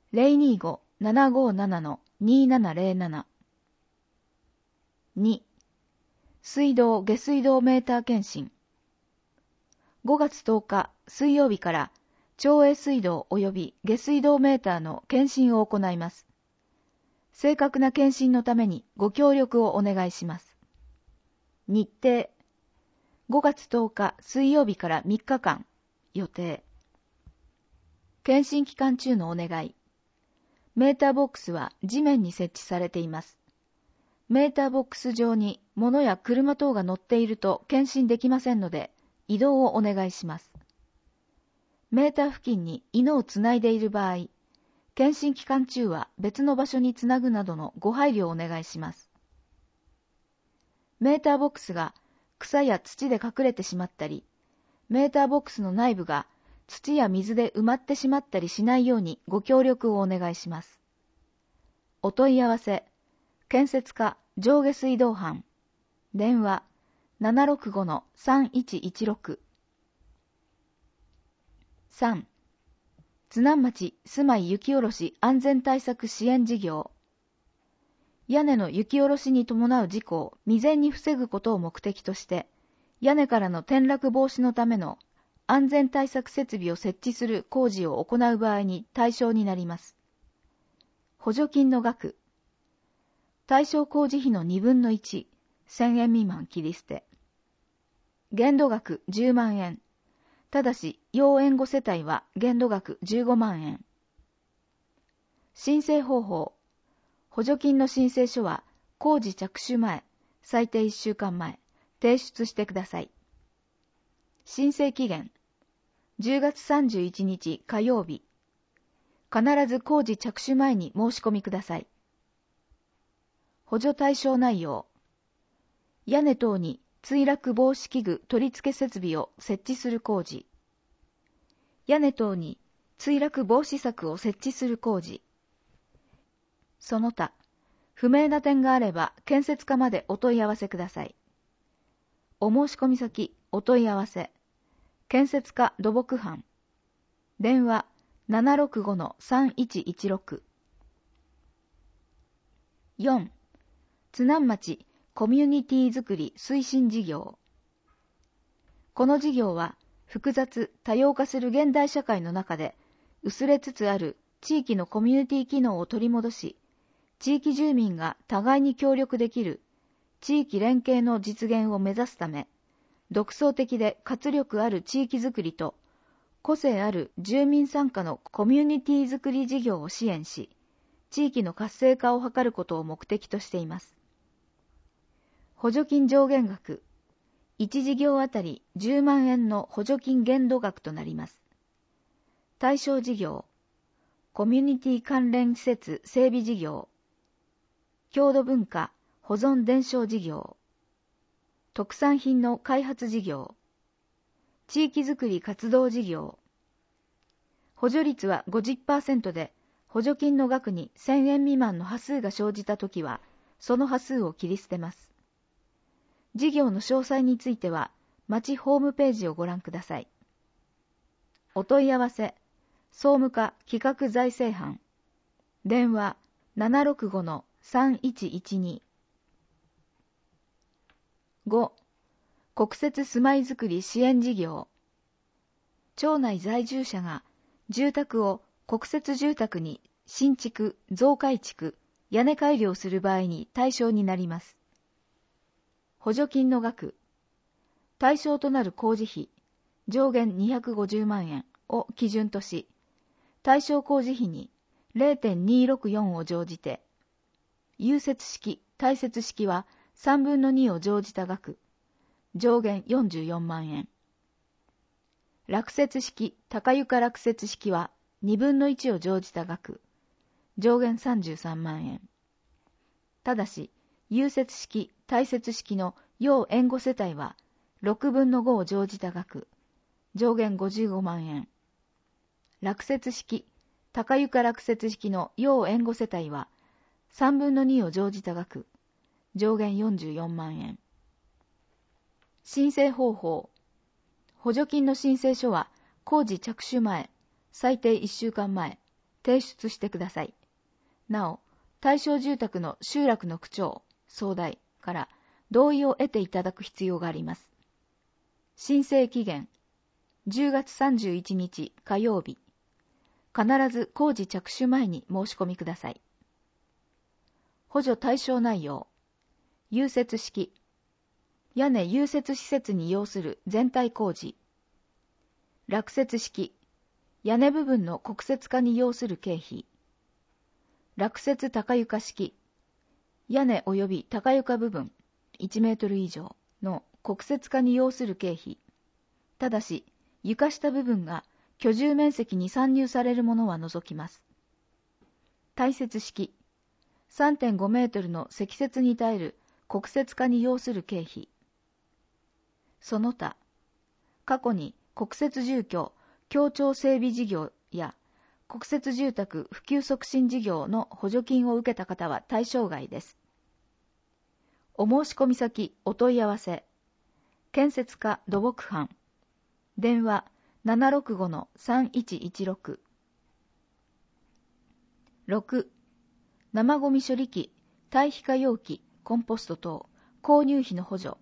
Speaker 1: 025-757-2707。2、水道・下水道メーター検診。5月10日水曜日から町営水道及び下水道メーターの検診を行います。正確な検診のためにご協力をお願いします。日程、5月10日水曜日から3日間、
Speaker 4: 予定。検診期間中のお願い。メーターボックスは地面に設置されています。メーターボックス上に物や車等が乗っていると検診できませんので、移動をお願いします。メーター付近に犬をつないでいる場合、検診期間中は別の場所につなぐなどのご配慮をお願いします。メーターボックスが草や土で隠れてしまったり、メーターボックスの内部が土や水で埋まってしまったりしないようにご協力をお願いします。お問い合わせ、建設課上下水道班、電話 765-3116。3. 津南町住まい雪下ろし安全対策支援事業。屋根の雪下ろしに伴う事故を未然に防ぐことを目的として、屋根からの転落防止のための安全対策設備を設置する工事を行う場合に対象になります。補助金の額。対象工事費の2分の1、1000円未満切り捨て。限度額10万円。ただし、要援護世帯は限度額15万円。申請方法。補助金の申請書は工事着手前、最低1週間前、提出してください。申請期限。10月31日火曜日。必ず工事着手前に申し込みください。補助対象内容。屋根等に墜落防止器具取り付け設備を設置する工事。屋根等に墜落防止柵を設置する工事。その他、不明な点があれば建設課までお問い合わせください。お申し込み先、お問い合わせ。建設課土木班。電話 765-3116。4. 津南町コミュニティづくり推進事業。この事業は複雑多様化する現代社会の中で薄れつつある地域のコミュニティ機能を取り戻し、地域住民が互いに協力できる地域連携の実現を目指すため、独創的で活力ある地域づくりと個性ある住民参加のコミュニティづくり事業を支援し、地域の活性化を図ることを目的としています。補助金上限額。1事業あたり10万円の補助金限度額となります。対象事業。コミュニティ関連施設整備事業。郷土文化保存伝承事業。特産品の開発事業。地域づくり活動事業。補助率は 50% で、補助金の額に1000円未満の端数が生じたときは、その端数を切り捨てます。事業の詳細については、町ホームページをご覧ください。お問い合わせ、総務課企画財政班。電話 765-3112。5. 国設住まいづくり支援事業。町内在住者が住宅を国設住宅に新築、増改築、屋根改良する場合に対象になります。補助金の額。対象となる工事費、上限250万円を基準とし、対象工事費に 0.264 を乗じて、融雪式、耐雪式は3分の2を乗じた額、上限44万円。落雪式、高床落雪式は2分の1を乗じた額、上限33万円。ただし、融雪式、耐雪式の要援護世帯は6分の5を乗じた額、上限55万円。落雪式、高床落雪式の要援護世帯は3分の2を乗じた額、上限44万円。申請方法。補助金の申請書は工事着手前、最低1週間前、提出してください。なお、対象住宅の集落の区長、総代から同意を得ていただく必要があります。申請期限。10月31日火曜日。必ず工事着手前に申し込みください。補助対象内容。融雪式。屋根融雪施設に要する全体工事。 落雪式、屋根部分の酷雪化に要する経費。落雪高床式、屋根及び高床部分1メートル以上の酷雪化に要する経費。ただし、床下部分が居住面積に算入されるものは除きます。耐雪式、3.5 メートルの積雪に耐える酷雪化に要する経費。その他、過去に酷雪住居協調整備事業や酷雪住宅普及促進事業の補助金を受けた方は対象外です。お申し込み先お問い合わせ、建設課土木班、電話 765-3116。 6. 生ゴミ処理機、堆肥化容器、コンポスト等購入費の補助。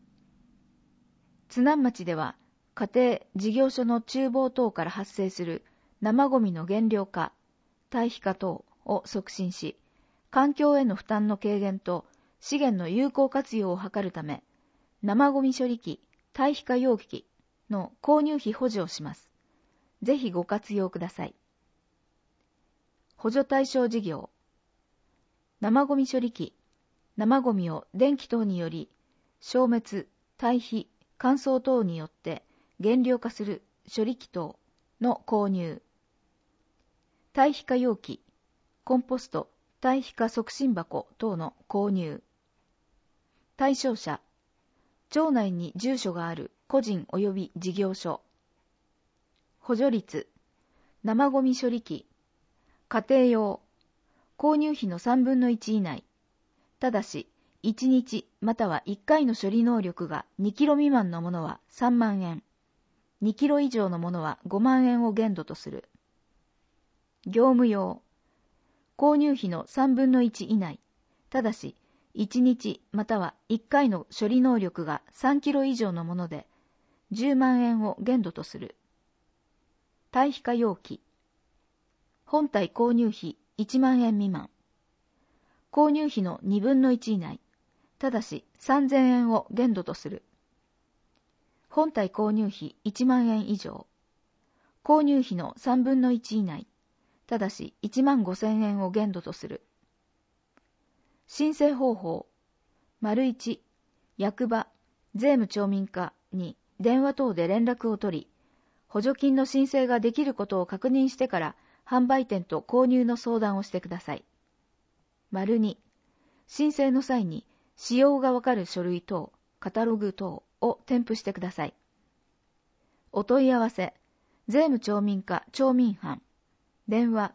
Speaker 4: 津南町では家庭事業所の厨房等から発生する生ゴミの減量化、堆肥化等を促進し、環境への負担の軽減と資源の有効活用を図るため、生ゴミ処理機、堆肥化容器の購入費補助をします。ぜひご活用ください。補助対象事業。生ゴミ処理機、生ゴミを電気等により消滅、堆肥、乾燥等によって減量化する処理機等の購入。堆肥化容器、コンポスト、堆肥化促進箱等の購入。対象者、町内に住所がある個人及び事業所。補助率、生ゴミ処理機、家庭用、購入費の3分の1以内。ただし、1日または1回の処理能力が2キロ未満のものは3万円、2キロ以上のものは5万円を限度とする。業務用、購入費の3分の1以内。ただし、1日または1回の処理能力が3キロ以上のもので10万円を限度とする。堆肥化容器、本体購入費1万円未満。購入費の2分の1以内。ただし3000円を限度とする。本体購入費1万円以上。購入費の3分の1以内。ただし1万5000円を限度とする。申請方法。1、役場、税務町民課に電話等で連絡を取り、補助金の申請ができることを確認してから販売店と購入の相談をしてください。2、申請の際に使用がわかる書類等、カタログ等を添付してください。お問い合わせ、税務町民課町民班、電話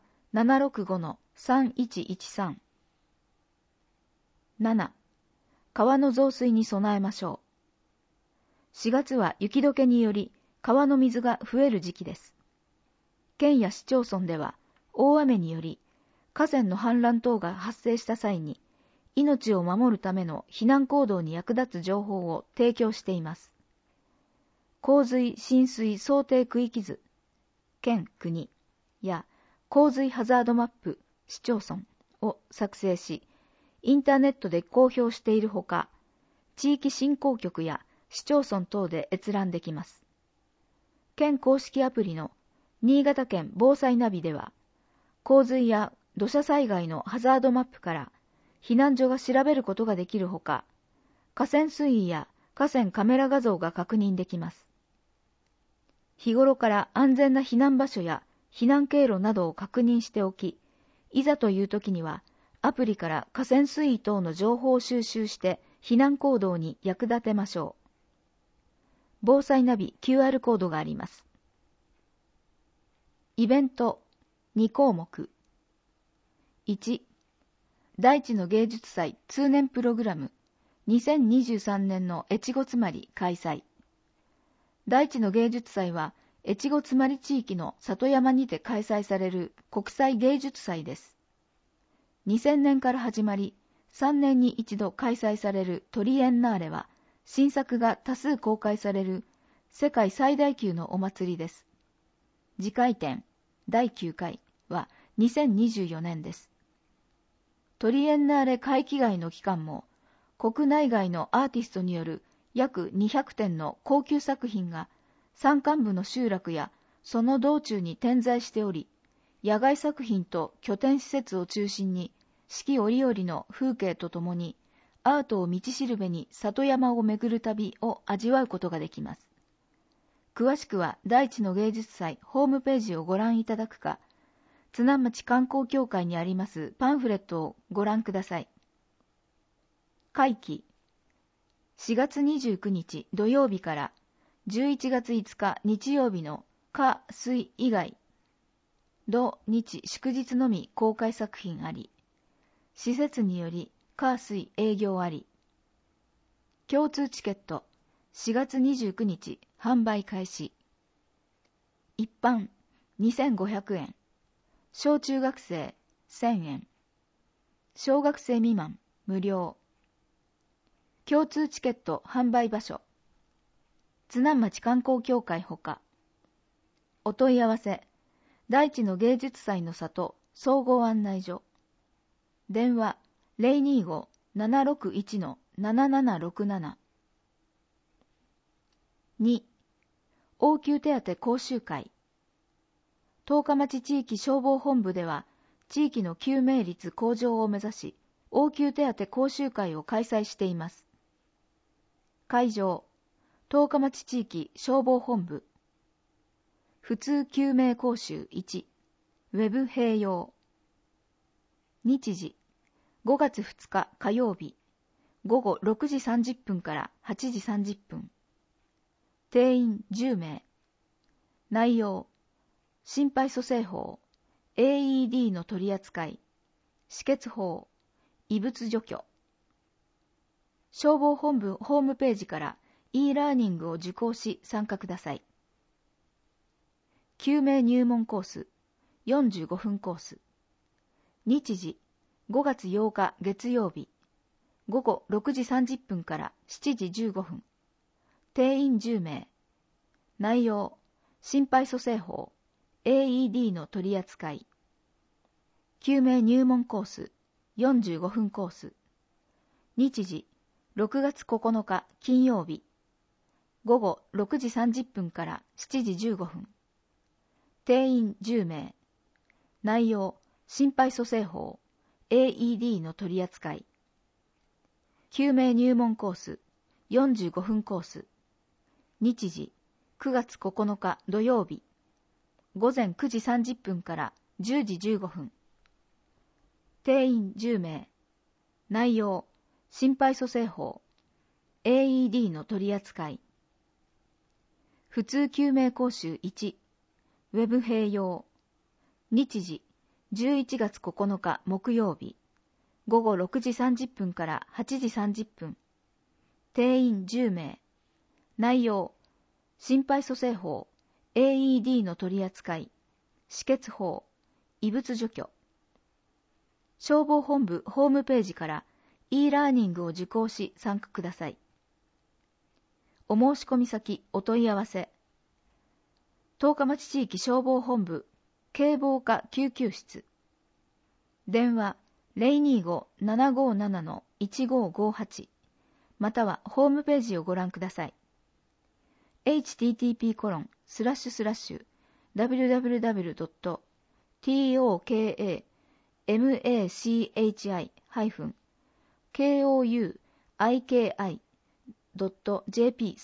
Speaker 4: 765-3113。7. 川の増水に備えましょう。4月は雪解けにより川の水が増える時期です。県や市町村では大雨により河川の氾濫等が発生した際に命を守るための避難行動に役立つ情報を提供しています。洪水浸水想定区域図、県国や洪水ハザードマップ、市町村を作成し、インターネットで公表しているほか、地域振興局や市町村等で閲覧できます。県公式アプリの新潟県防災ナビでは、洪水や土砂災害のハザードマップから避難所が調べることができるほか、河川水位や河川カメラ画像が確認できます。日頃から安全な避難場所や避難経路などを確認しておき、いざという時にはアプリから河川水位等の情報を収集して避難行動に役立てましょう。防災ナビ QR コードがあります。イベント2項目。1、大地の芸術祭通年プログラム2023年の越後つまり開催。大地の芸術祭は越後つまり地域の里山にて開催される国際芸術祭です。2000年から始まり、3年に一度開催されるトリエンナーレは、新作が多数公開される世界最大級のお祭りです。次回展第9回は2024年です。トリエンナーレ会期外の期間も、国内外のアーティストによる約200点の高級作品が山間部の集落やその道中に点在しており、野外作品と拠点施設を中心に四季折々の風景とともにアートを道しるべに里山を巡る旅を味わうことができます。詳しくは大地の芸術祭ホームページをご覧いただくか、津南町観光協会にありますパンフレットをご覧ください。会期4月29日土曜日から11月5日日曜日の火水以外土日祝日のみ公開作品あり、施設により火水営業あり。共通チケット4月29日販売開始。一般2500円、小中学生1000円、小学生未満無料。共通チケット販売場所津南町観光協会ほか。お問い合わせ大地の芸術祭の里総合案内所。電話 025-761-7767。2. 応急手当講習会。十日町地域消防本部では、地域の救命率向上を目指し、応急手当講習会を開催しています。会場、十日町地域消防本部。普通救命講習1、ウェブ併用。日時、5月2日火曜日、午後6時30分から8時30分。定員10名。内容、心肺蘇生法、AED の取り扱い、止血法、異物除去。消防本部ホームページから e ラーニングを受講し参加ください。救命入門コース、45分コース。日時、5月8日月曜日、午後6時30分から7時15分。定員10名。内容、心肺蘇生法、AED の取り扱い。救命入門コース、45分コース。日時、6月9日金曜日、午後6時30分から7時15分。定員10名。内容、心肺蘇生法、AED の取り扱い。救命入門コース、45分コース。日時、9月9日土曜日、午前9時30分から10時15分。定員10名。内容、心肺蘇生法、AED の取り扱い。普通救命講習1、ウェブ併用。日時、11月9日木曜日、午後6時30分から8時30分。定員10名。内容、心肺蘇生法、AED の取り扱い、止血法、異物除去。消防本部ホームページから e ラーニングを受講し参加ください。お申し込み先お問い合わせ。十日町地域消防本部警防課救急室。電話 025-757-1558 またはホームページをご覧ください。http://www.tokaamachi.jp/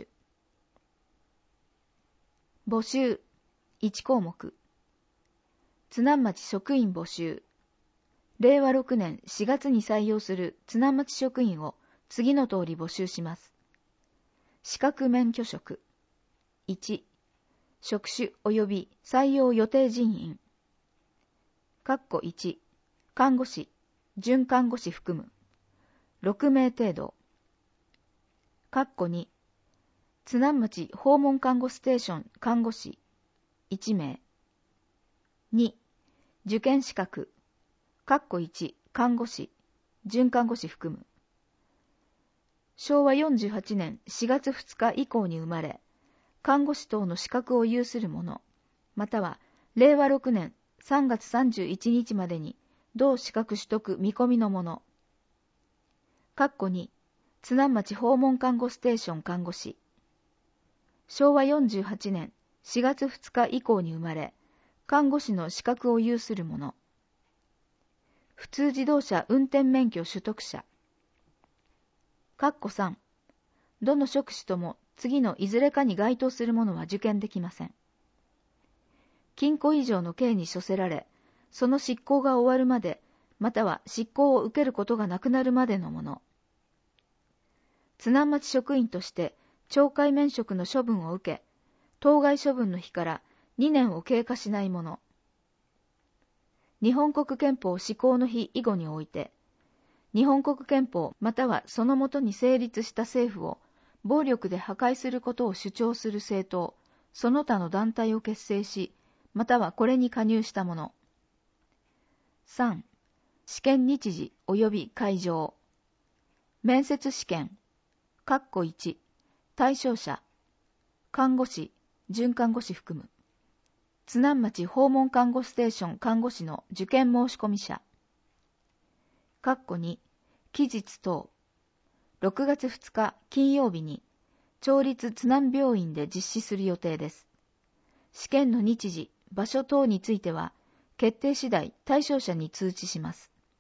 Speaker 4: 募集1項目。津南町職員募集。令和6年4月に採用する津南町職員を次の通り募集します。資格免許職。1、職種及び採用予定人員。1、看護師、准看護師含む。6名程度。2、津南町訪問看護ステーション看護師、1名。2、受験資格。1、看護師、准看護師含む。昭和48年4月2日以降に生まれ、看護師等の資格を有する者、または令和6年3月31日までに同資格取得見込みの者。2、津南町訪問看護ステーション看護師。 昭和48年4月2日以降に生まれ、看護師の資格を有する者。普通自動車運転免許取得者。3、どの職種とも次のいずれかに該当する者は受験できません。禁錮以上の刑に処せられ、その執行が終わるまで、または執行を受けることがなくなるまでのもの。津南町職員として懲戒免職の処分を受け、当該処分の日から2年を経過しないもの。日本国憲法施行の日以後において、日本国憲法またはそのもとに成立した政府を暴力で破壊することを主張する政党、その他の団体を結成し、またはこれに加入したもの。3、試験日時及び会場。面接試験。1、対象者。看護師、准看護師含む。津南町訪問看護ステーション看護師の受験申込者。2、期日等。6月2日金曜日に、町立津南病院で実施する予定です。試験の日時、場所等については、決定次第対象者に通知します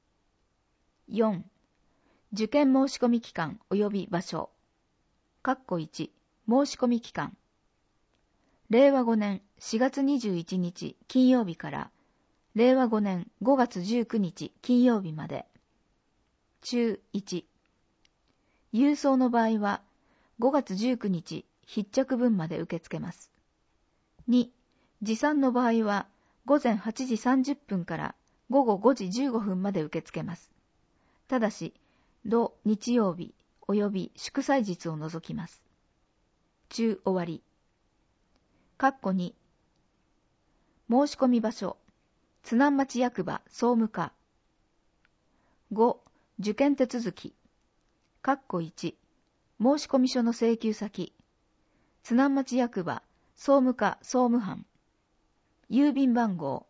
Speaker 4: 。4、受験申込期間及び場所。1、申込期間。令和5年4月21日金曜日から、令和5年5月19日金曜日まで。中1。郵送の場合は、5月19日必着分まで受け付けます。2、持参の場合は、午前8時30分から午後5時15分まで受け付けます。ただし、土日曜日及び祝祭日を除きます。中終わり。2、申込場所、津南町役場総務課。5、受験手続き。1、申込書の請求先、津南町役場総務課総務班。郵便番号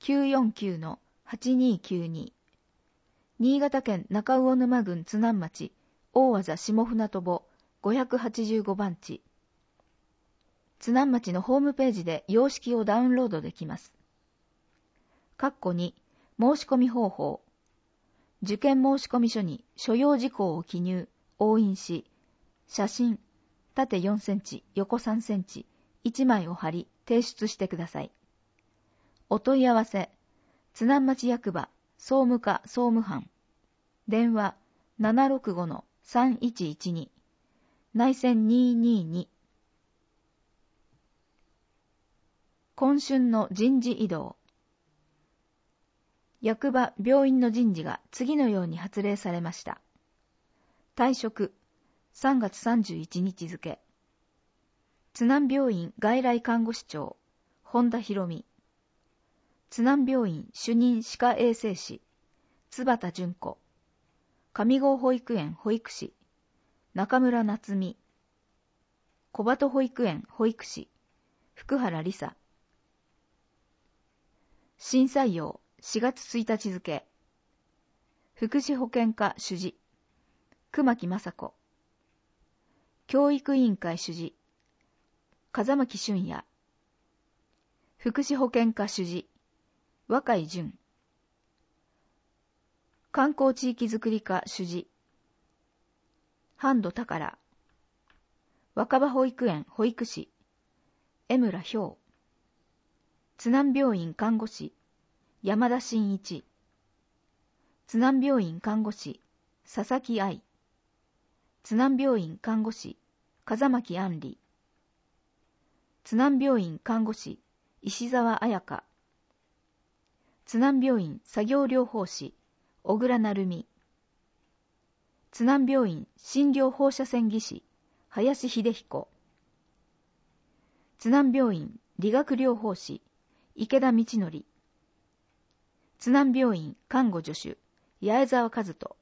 Speaker 4: 949-8292。新潟県中魚沼郡津南町大字下船渡585番地。津南町のホームページで様式をダウンロードできます。2、申込方法。受験申込書に所要事項を記入、押印し、写真、縦4センチ、横3センチ、1枚を貼り、提出してください。お問い合わせ、津南町役場、総務課総務班。電話、765-3112。内線222。今春の人事異動。役場・病院の人事が次のように発令されました。退職、3月31日付。津南病院外来看護師長、本田博美。津南病院主任歯科衛生士、津畑淳子。上郷保育園保育士、中村夏美。小鳩保育園保育士、福原理沙。新採用、4月1日付。福祉保健課主事、熊木雅子。教育委員会主事、風巻俊也。福祉保健課主事、若井淳。観光地域づくり課主事、半戸宝。若葉保育園保育士、江村氷。津南病院看護師、山田真一。津南病院看護師、佐々木愛。津南病院看護師、風巻杏里。津南病院看護師、石沢彩香。津南病院作業療法士、小倉成美。津南病院診療放射線技師、林秀彦。津南病院理学療法士、池田道則。津南病院看護助手、八重沢和人。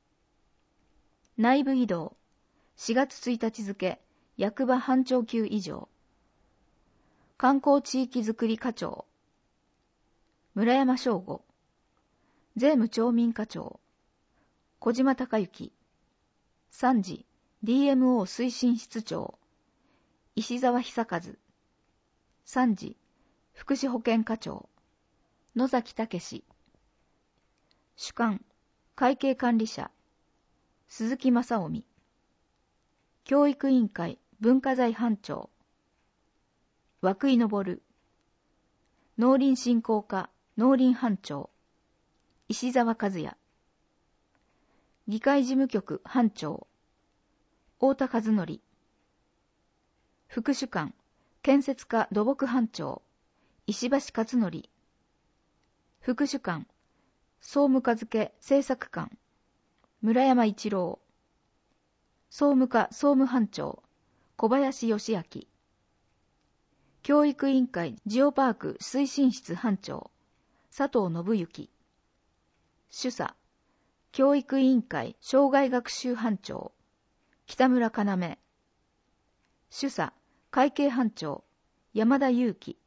Speaker 4: 内部異動、4月1日付、役場班長級以上。観光地域づくり課長、村山翔吾。税務町民課長、小島隆之。3次 DMO 推進室長、 石澤久和。参事、福祉保健課長、野崎武史。主幹、会計管理者、鈴木正臣。教育委員会文化財班長、涌井昇。農林振興課農林班長、石澤和也。議会事務局班長、太田和則。副主幹、建設課土木班長、石橋勝則。副主幹、総務課付政策官、村山一郎。総務課総務班長、小林義明。教育委員会ジオパーク推進室班長、佐藤信之。主査、教育委員会障害学習班長、北村要。主査、会計班長、山田裕樹。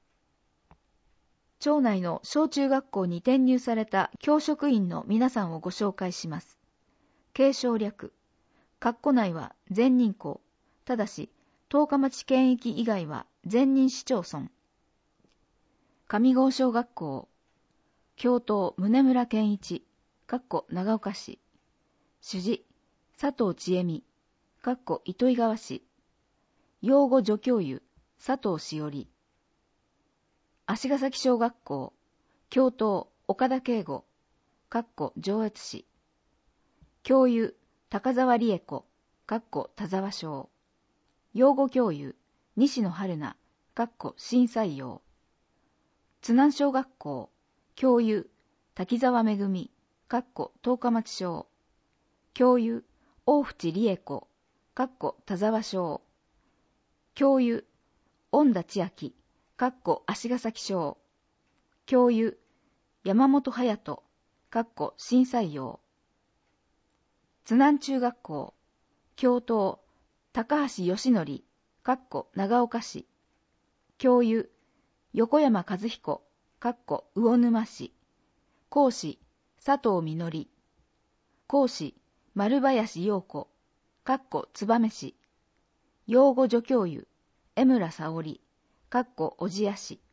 Speaker 4: 町内の小中学校に転入された教職員の皆さんをご紹介します。継承略。括弧内は全人校。ただし、十日町県域以外は全人市町村。上郷小学校。教頭宗村健一。括弧長岡市。主事、佐藤千恵美。括弧糸魚川市。養護助教諭、佐藤しおり。足ヶ崎小学校。教頭岡田圭吾。括弧上越市。教諭、高沢理恵子。括弧田沢小。養護教諭、西野春菜。括弧新採用。津南小学校。教諭、滝沢めぐみ。括弧十日町小。教諭、大淵理恵子。括弧田沢小。教諭、恩田千秋。括弧足ヶ崎小。教諭、山本隼人。括弧新採用。津南中学校。教頭、高橋義則。括弧長岡市。教諭、横山和彦。括弧魚沼市。講師、佐藤みのり。講師、丸林陽子。括弧燕市。養護助教諭、江村沙織。括弧小千谷市。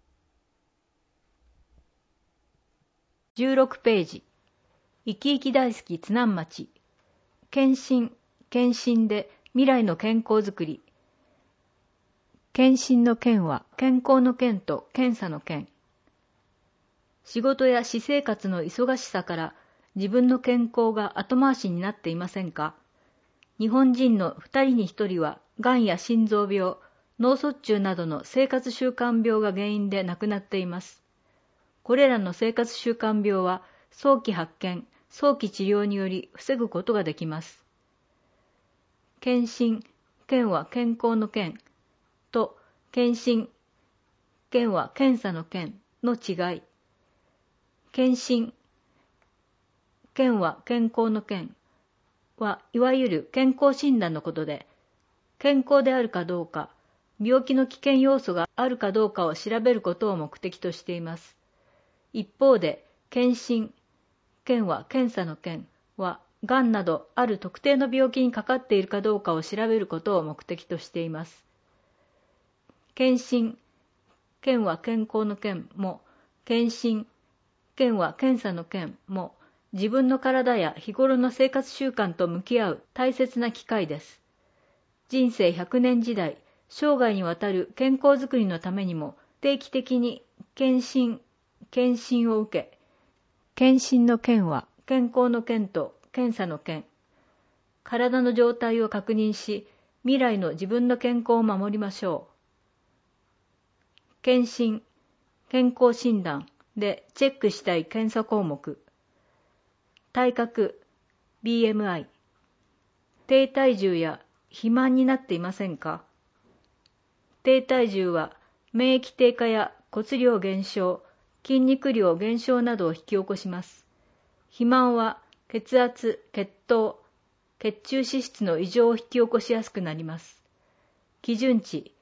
Speaker 1: 16ページ。生き生き大好き津南町。検診で未来の健康づくり。検診の検は健康の検と検査の検。仕事や私生活の忙しさから自分の健康が後回しになっていませんか？日本人の2人に1人はがんや心臓病、脳卒中などの生活習慣病が原因で亡くなっています。これらの生活習慣病は早期発見、早期治療により防ぐことができます。検診、検は健康の検と検診、検は検査の検の違い。検診、検は健康の検はいわゆる健康診断のことで、健康であるかどうか、病気の危険要素があるかどうかを調べることを目的としています。一方で、検診、検は検査の検は、がんなどある特定の病気にかかっているかどうかを調べることを目的としています。検診、検は健康の検も、検診、検は検査の検も、自分の体や日頃の生活習慣と向き合う大切な機会です。人生100年時代、生涯にわたる健康づくりのためにも定期的に検診を受け、検診の検は健康の検と検査の検、体の状態を確認し、未来の自分の健康を守りましょう。検診、健康診断でチェックしたい検査項目。体格、BMI。低体重や肥満になっていませんか？低体重は免疫低下や骨量減少、筋肉量減少などを引き起こします。肥満は血圧、血糖、血中脂質の異常を引き起こしやすくなります。基準値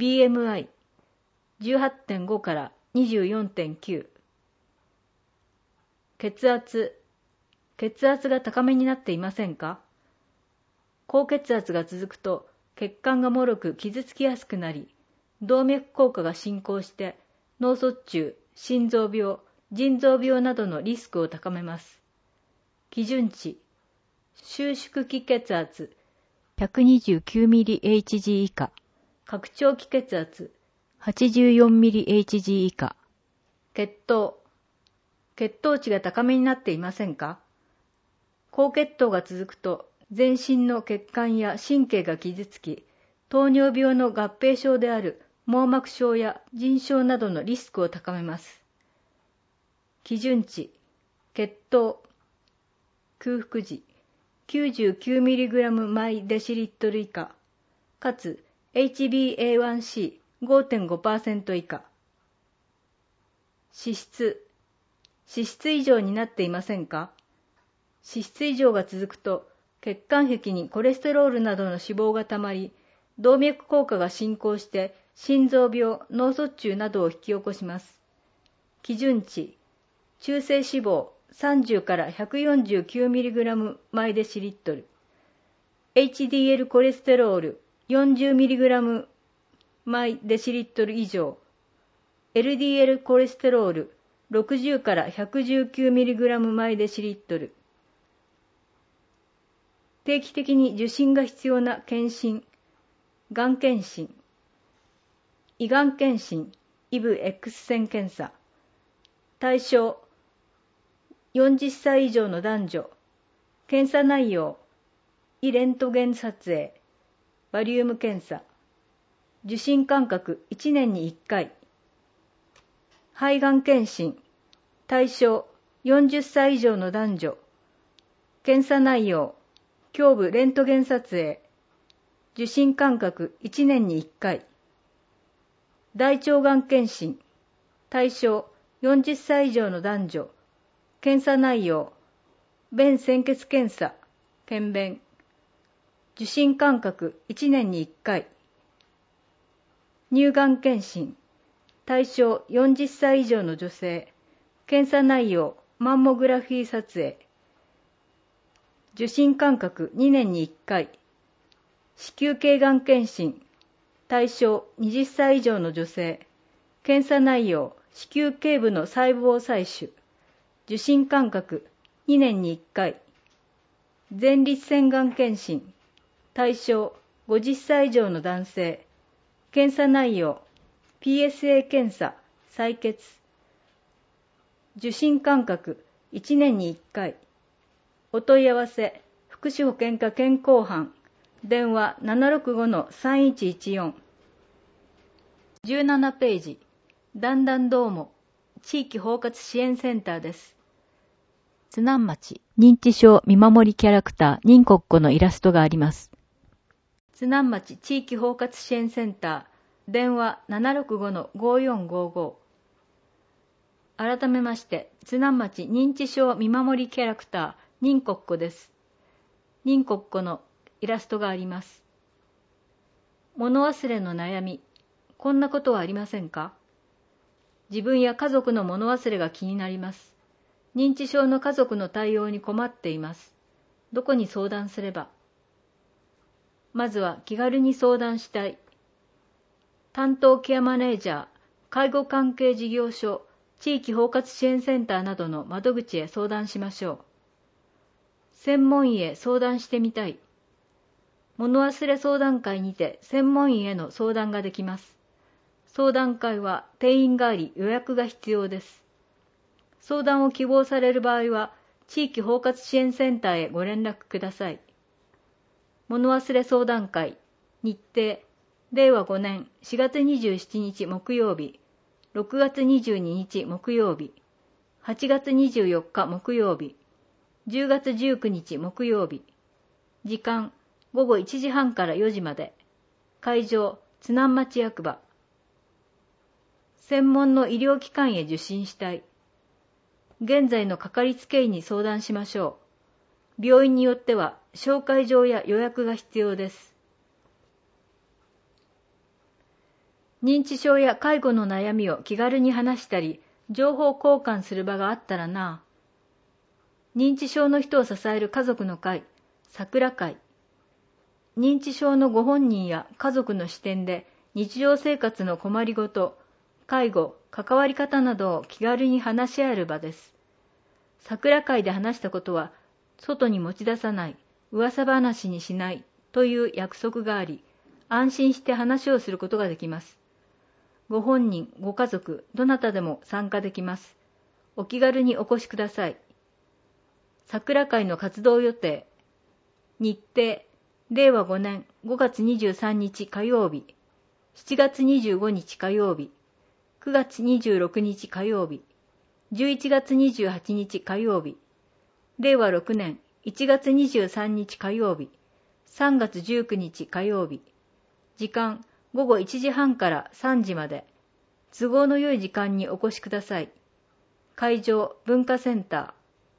Speaker 1: BMI 18.5 から24.9。血圧が高めになっていませんか？高血圧が続くと
Speaker 5: 血管が脆く傷つきやすくなり、動脈硬化が進行して脳卒中、心臓病、腎臓病などのリスクを高めます。基準値、収縮期血圧 129mHg 以下、拡張期血圧 84mHg 以下。血糖、血糖値が高めになっていませんか？高血糖が続くと全身の血管や神経が傷つき、糖尿病の合併症である網膜症や腎症などのリスクを高めます。基準値、血糖、空腹時 99mg/dl 以下、かつ HbA1c5.5% 以下。脂質異常になっていませんか？脂質異常が続くと血管壁にコレステロールなどの脂肪がたまり、動脈硬化が進行して心臓病、脳卒中などを引き起こします。基準値、中性脂肪30から 149mg/dl、HDL コレステロール 40mg/dl 以上、LDL コレステロール60から 119mg/dl。定期的に受診が必要な検診、がん検診、胃がん検診、イブ X 線検査。対象、40歳以上の男女。検査内容、胃レントゲン撮影、バリウム検査。受診間隔1年に1回。肺がん検診、対象、40歳以上の男女。検査内容、胸部レントゲン撮影。受診間隔1年に1回。大腸がん検診、対象、40歳以上の男女。検査内容、便潜血検査、検便。受診間隔1年に1回。乳がん検診、対象40歳以上の女性。検査内容、マンモグラフィー撮影。受診間隔2年に1回。子宮頸がん検診、対象20歳以上の女性。検査内容、子宮頸部の細胞採取。受診間隔2年に1回。前立腺がん検診、対象50歳以上の男性。検査内容、PSA 検査、採血。受診間隔1年に1回。お問い合わせ、福祉保健課健康班、電話 765-3114。17ページ、だんだんどうも、地域包括支援センターです。津南町認知症見守りキャラクター任国子のイラストがあります。津南町地域包括支援センター、電話 765-5455。改めまして、津南町認知症見守りキャラクター任国子です。任国子のイラストがあります。物忘れの悩み、こんなことはありませんか？自分や家族の物忘れが気になります。認知症の家族の対応に困っています。どこに相談すれば？まずは気軽に相談したい。担当ケアマネージャー、介護関係事業所、地域包括支援センターなどの窓口へ相談しましょう。専門医へ相談してみたい。物忘れ相談会にて専門医への相談ができます。相談会は定員があり予約が必要です。相談を希望される場合は、地域包括支援センターへご連絡ください。物忘れ相談会、日程、令和5年4月27日木曜日、6月22日木曜日、8月24日木曜日、10月19日木曜日。時間、午後1時半から4時まで。会場、津南町役場。専門の医療機関へ受診したい。現在のかかりつけ医に相談しましょう。病院によっては紹介状や予約が必要です。認知症や介護の悩みを気軽に話したり、情報交換する場があったらな。認知症の人を支える家族の会、桜会。 認知症のご本人や家族の視点で日常生活の困りごと、介護、関わり方などを気軽に話し合える場です。桜会で話したことは、外に持ち出さない、噂話にしないという約束があり、安心して話をすることができます。ご本人、ご家族、どなたでも参加できます。お気軽にお越しください。桜会の活動予定。日程、令和5年5月23日火曜日、7月25日火曜日、9月26日火曜日、11月28日火曜日、令和6年1月23日火曜日、3月19日火曜日、時間午後1時半から3時まで、都合の良い時間にお越しください。会場文化センタ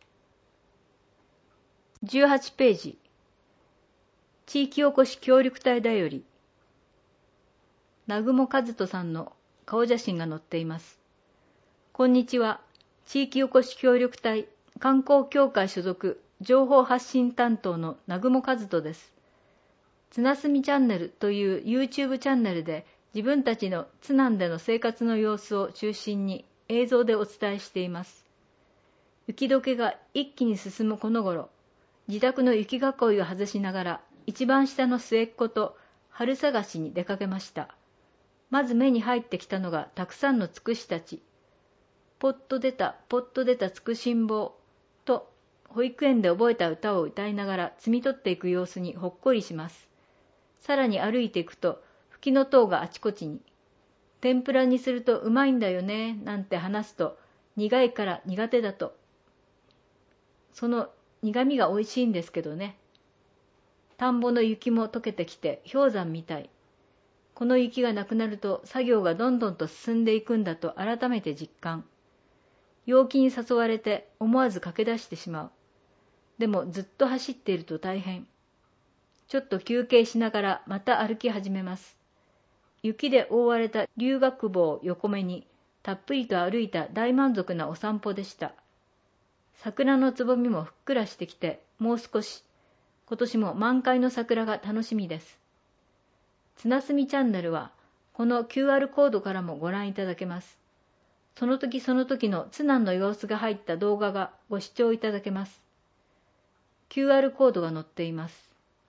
Speaker 5: ー。18ページ。地域おこし協力隊だより。南雲和人さんの顔写真が載っています。こんにちは。地域おこし協力隊観光協会所属情報発信担当の南雲和人です。つなすみチャンネルという YouTube チャンネルで自分たちの津南での生活の様子を中心に映像でお伝えしています。雪解けが一気に進むこの頃、自宅の雪囲いを外しながら一番下の末っ子と春探しに出かけました。まず目に入ってきたのがたくさんのつくしたち。ポッと出たつくしんぼうと保育園で覚えた歌を歌いながら摘み取っていく様子にほっこりします。さらに歩いていくとフキノトウがあちこちに。天ぷらにするとうまいんだよねなんて話すと苦いから苦手だと。その苦みが美味しいんですけどね。田んぼの雪も溶けてきて氷山みたい。この雪がなくなると作業がどんどんと進んでいくんだと改めて実感。陽気に誘われて思わず駆け出してしまう。でもずっと走っていると大変。ちょっと休憩しながらまた歩き始めます。雪で覆われた龍学坊を横目にたっぷりと歩いた大満足なお散歩でした。桜のつぼみもふっくらしてきてもう少し、今年も満開の桜が楽しみです。つなすみチャンネルはこの QR コードからもご覧いただけます。その時その時の津南の様子が入った動画がご視聴いただけます。QR コードが載っています。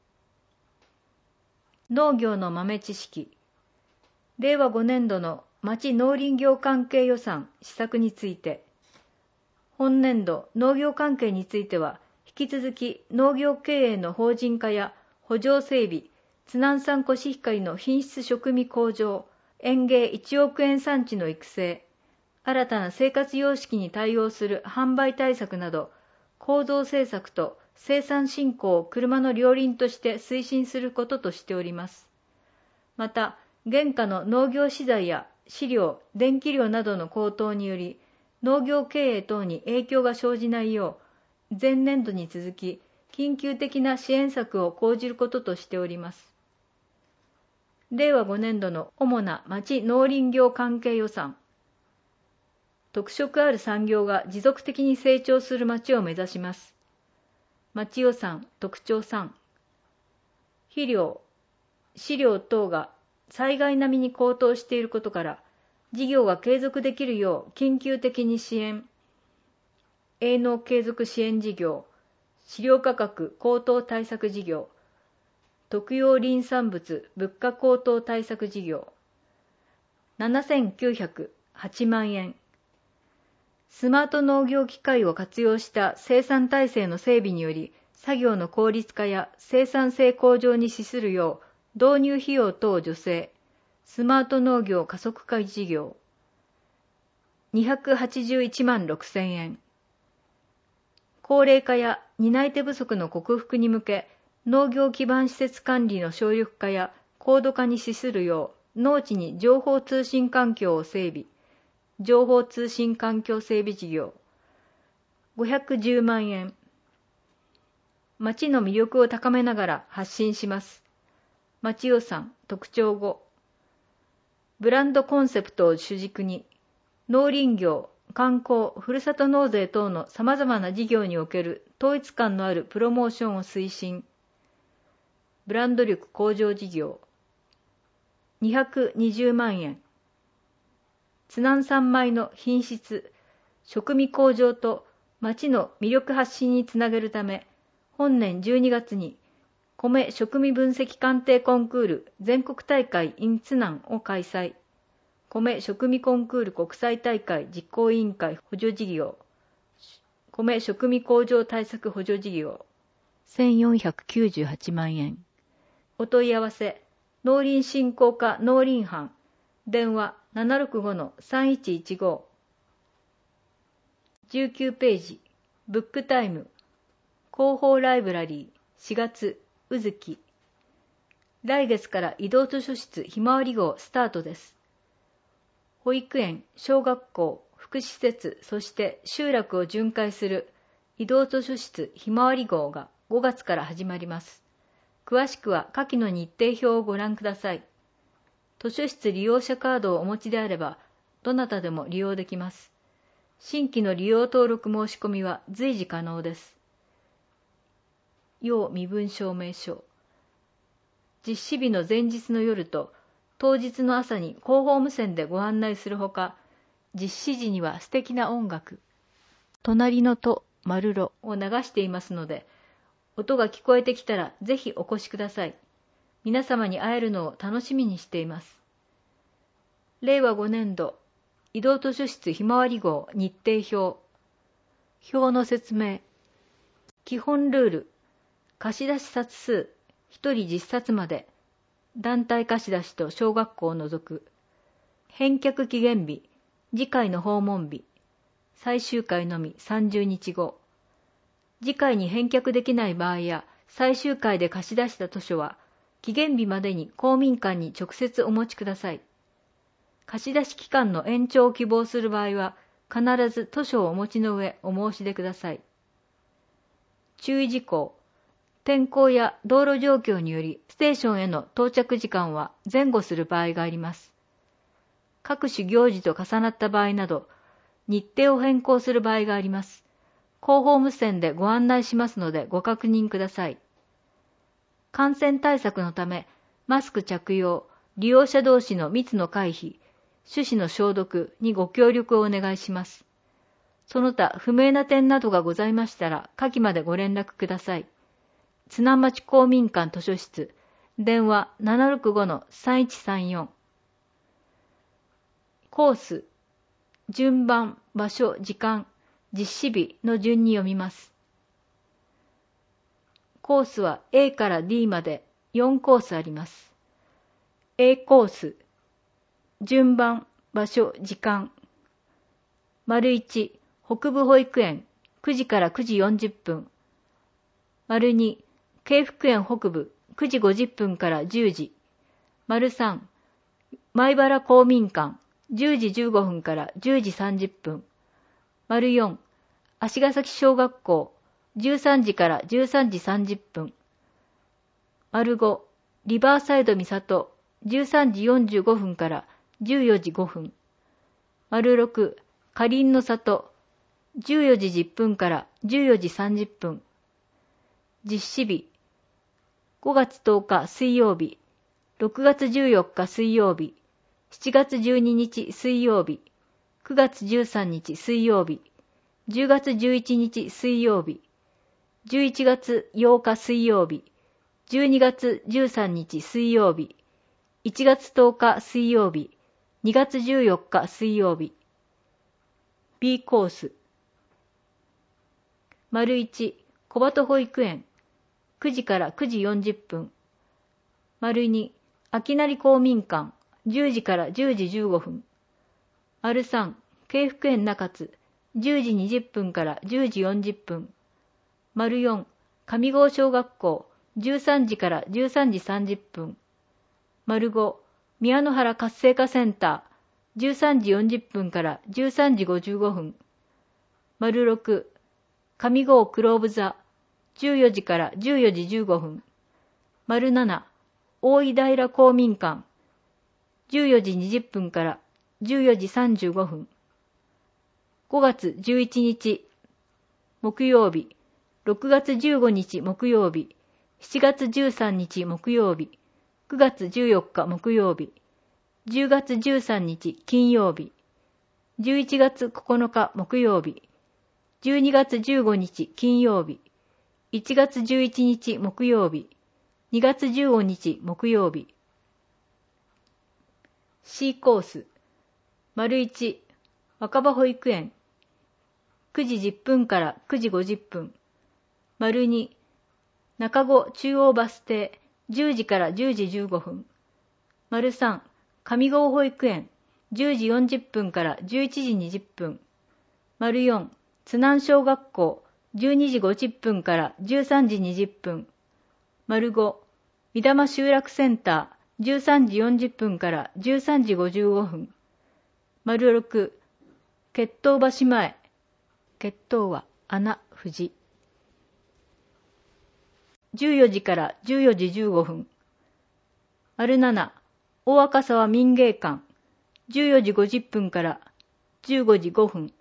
Speaker 5: 農業の豆知識。令和5年度の町農林業関係予算施策について。本年度農業関係については、引き続き農業経営の法人化や圃場整備、津南産コシヒカリの品質食味向上、園芸1億円産地の育成、新たな生活様式に対応する販売対策など、構造政策と生産振興を車の両輪として推進することとしております。また、現下の農業資材や飼料、電気料などの高騰により、農業経営等に影響が生じないよう、前年度に続き、緊急的な支援策を講じることとしております。令和5年度の主な町農林業関係予算。特色ある産業が持続的に成長する町を目指します。町予算特徴3。肥料、飼料等が災害並みに高騰していることから、事業が継続できるよう緊急的に支援。営農継続支援事業、飼料価格高騰対策事業、特用林産物物価高騰対策事業、7908万円。スマート農業機械を活用した生産体制の整備により、作業の効率化や生産性向上に資するよう、導入費用等助成、スマート農業加速化事業、281万6000円。高齢化や担い手不足の克服に向け、農業基盤施設管理の省力化や高度化に資するよう、農地に情報通信環境を整備、情報通信環境整備事業、510万円。町の魅力を高めながら発信します。町予算特徴5。ブランドコンセプトを主軸に、農林業、観光、ふるさと納税等の様々な事業における統一感のあるプロモーションを推進。 ブランド力向上事業220万円。津南産米の品質、食味向上と町の魅力発信につなげるため、本年12月に米食味分析鑑定コンクール全国大会 in 津南を開催。米食味コンクール国際大会実行委員会補助事業、米食味向上対策補助事業
Speaker 1: 1498万円。
Speaker 5: お問い合わせ、農林振興課農林班、電話 765-3115。19ページ、ブックタイム、広報ライブラリー、4月、うずき。来月から移動図書室ひまわり号スタートです。保育園、小学校、福祉施設、そして集落を巡回する移動図書室ひまわり号が5月から始まります。詳しくは下記の日程表をご覧ください。図書室利用者カードをお持ちであれば、どなたでも利用できます。新規の利用登録申し込みは随時可能です。要身分証明書。実施日の前日の夜と当日の朝に広報無線でご案内するほか、実施時には素敵な音楽、隣のとマルロを流していますので、音が聞こえてきたらぜひお越しください。皆様に会えるのを楽しみにしています。令和5年度移動図書室ひまわり号日程表。表の説明。基本ルール。貸し出し冊数1人10冊まで。団体貸し出しと小学校を除く。返却期限日。次回の訪問日。最終回のみ30日後。次回に返却できない場合や最終回で貸し出した図書は期限日までに公民館に直接お持ちください。貸し出し期間の延長を希望する場合は必ず図書をお持ちの上お申し出ください。注意事項。天候や道路状況によりステーションへの到着時間は前後する場合があります。各種行事と重なった場合など日程を変更する場合があります。広報無線でご案内しますのでご確認ください。感染対策のためマスク着用、利用者同士の密の回避、手指の消毒にご協力をお願いします。その他不明な点などがございましたら下記までご連絡ください。津南町公民館図書室、電話 765-3134。コース、順番、場所、時間、実施日の順に読みます。コースは A から D まで4コースあります。A コース、順番、場所、時間。1、北部保育園、9時から9時40分。2、京福園北部、9時50分から10時。3、米原公民館、10時15分から10時30分。4、足ヶ崎小学校、13時から13時30分。5、リバーサイド三郷、13時45分から14時5分。6、かりんの里、14時10分から14時30分。実施日、5月10日水曜日、6月14日水曜日、7月12日水曜日、9月13日水曜日、10月11日水曜日、11月8日水曜日、12月13日水曜日、1月10日水曜日、2月14日水曜日。B コース。1、小鳩保育園、9時から9時40分。2、秋成公民館、10時から10時15分。3、京福園中津、10時20分から10時40分。4、上郷小学校、13時から13時30分。5、宮野原活性化センター、13時40分から13時55分。6、上郷クローブ座、14時から14時15分。7、大井平公民館、14時20分から14時35分。5月11日、木曜日、6月15日木曜日、 7月13日木曜日、9月14日木曜日、10月13日金曜日、11月9日木曜日、12月15日金曜日、1月11日木曜日、2月15日木曜日。C コース。丸1、若葉保育園。9時10分から9時50分。丸2、中子中央バス停。10時から10時15分。丸3、上郷保育園。10時40分から11時20分。丸4、津南小学校。12時50分から13時20分。丸5、御霊集落センター。13時40分から13時55分。丸6、決闘橋前。決闘は穴、藤。14時から14時15分。丸7、大赤沢民芸館。14時50分から15時5分。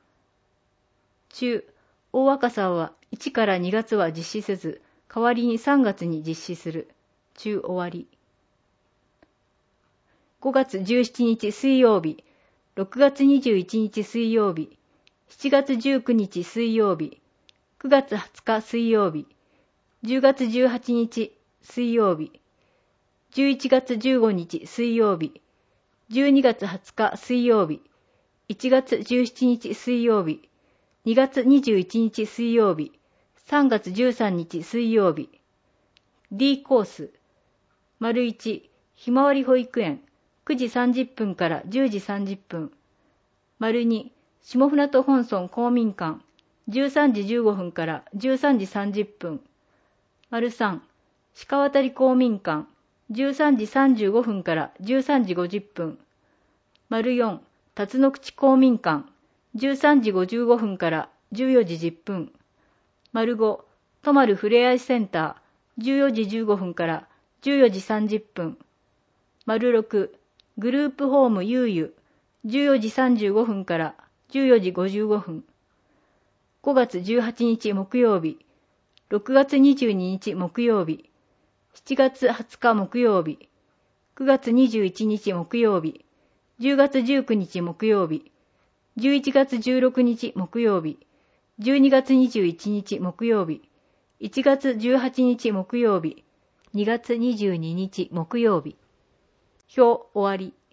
Speaker 5: 中、大赤沢は1から2月は実施せず、代わりに3月に実施する。中終わり。5月17日水曜日、6月21日水曜日、7月19日水曜日、9月20日水曜日、10月18日水曜日、11月15日水曜日、12月20日水曜日、1月17日水曜日、2月21日水曜日、3月13日水曜日。D コース。丸1、ひまわり保育園。9時30分から10時30分。丸2、下船渡本村公民館。13時15分から13時30分。丸3、鹿渡公民館。13時35分から13時50分。丸4、辰野口公民館。13時55分から14時10分。丸5、とまるふれあいセンター。14時15分から14時30分。丸6、グループホームゆうゆ。14時35分から14時55分。5月18日木曜日。6月22日木曜日。7月20日木曜日。9月21日木曜日。10月19日木曜日。11月16日木曜日、12月21日木曜日、1月18日木曜日、2月22日木曜日。表終わり。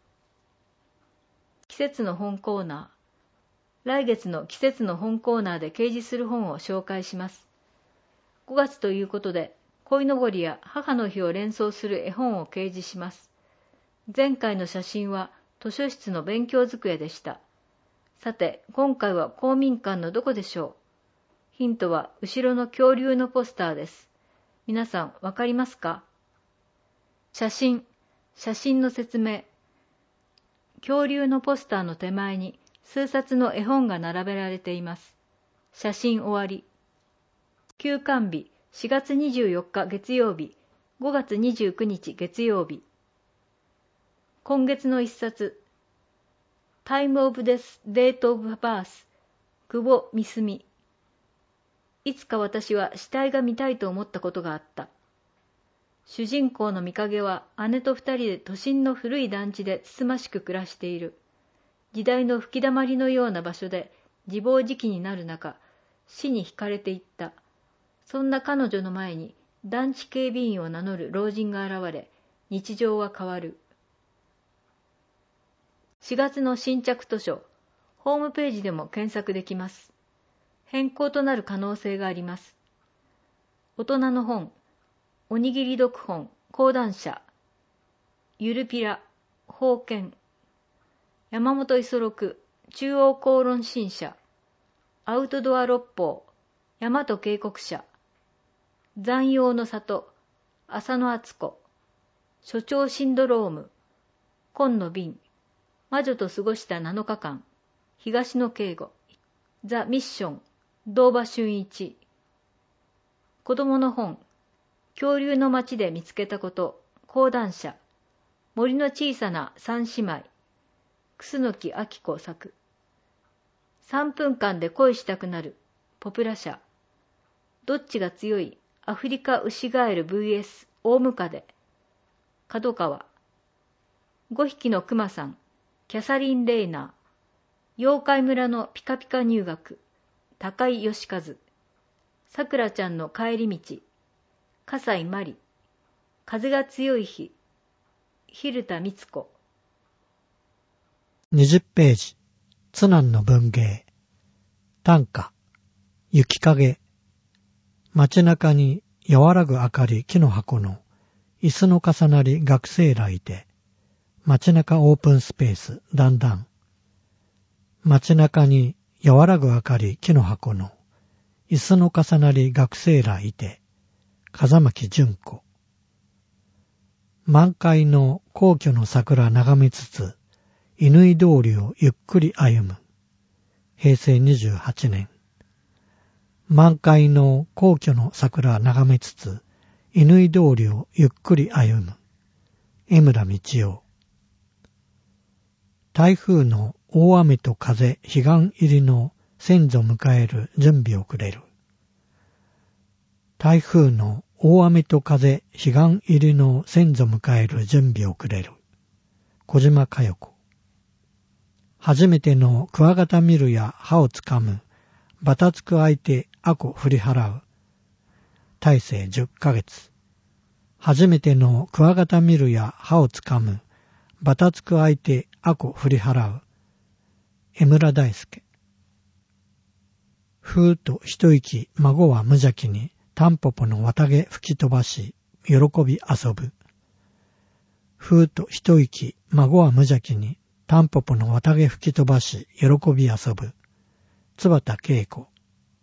Speaker 5: 季節の本コーナー。来月の季節の本コーナーで掲示する本を紹介します。5月ということで、鯉のぼりや母の日を連想する絵本を掲示します。前回の写真は図書室の勉強机でした。さて、今回は公民館のどこでしょう？ヒントは後ろの恐竜のポスターです。皆さんわかりますか？写真の説明。恐竜のポスターの手前に数冊の絵本が並べられています。写真終わり。休館日、4月24日月曜日、5月29日月曜日。今月の一冊。Time of Death, Date of Birth 久保みすみ。いつか私は死体が見たいと思ったことがあった。主人公の見影は姉と二人で都心の古い団地でつつましく暮らしている。時代の吹き溜まりのような場所で自暴自棄になる中、死に惹かれていった。そんな彼女の前に団地警備員を名乗る老人が現れ、日常は変わる。4月の新着図書、ホームページでも検索できます。変更となる可能性があります。大人の本、おにぎり読本、講談社、ゆるぴら、宝剣、山本五十六、中央公論新社、アウトドア六法、大和渓谷社、残陽の里、浅野敦子、所長シンドローム、紺の瓶、魔女と過ごした7日間、東野圭吾、ザ・ミッション、堂場俊一。子供の本、恐竜の街で見つけたこと、講談社、森の小さな三姉妹、楠木明子作。3分間で恋したくなる、ポプラ社、どっちが強い、 アフリカウシガエル vs オウムカデ、角川。5匹のクマさん、キャサリン・レイナー。妖怪村のピカピカ入学、高井義和。さくらちゃんの帰り道、笠井真理。風が強い日、蛭田光子。
Speaker 6: 20ページ、津南の文芸。短歌、雪影。街中に和らぐ明かり木の箱の椅子の重なり学生らいて、街中オープンスペースだんだん。街中に和らぐ明かり木の箱の椅子の重なり学生らいて、風巻純子。満開の皇居の桜眺めつつ、乾通りをゆっくり歩む。平成28年。満開の皇居の桜眺めつつ、乾通りをゆっくり歩む。江村道夫。台風の大雨と風、彼岸入りの先祖迎える準備をくれる。台風の大雨と風、彼岸入りの先祖迎える準備をくれる。小島佳代子。初めてのクワガタ見るや歯をつかむ。バタつく相手、あこ振り払う。大生10ヶ月。初めてのクワガタ見るや歯をつかむ。バタつく相手、あこ振り払う。江村大輔。ふーと一息、孫は無邪気に、タンポポの綿毛吹き飛ばし、喜び遊ぶ。ふーと一息、孫は無邪気に、タンポポの綿毛吹き飛ばし、喜び遊ぶ。津畑恵子。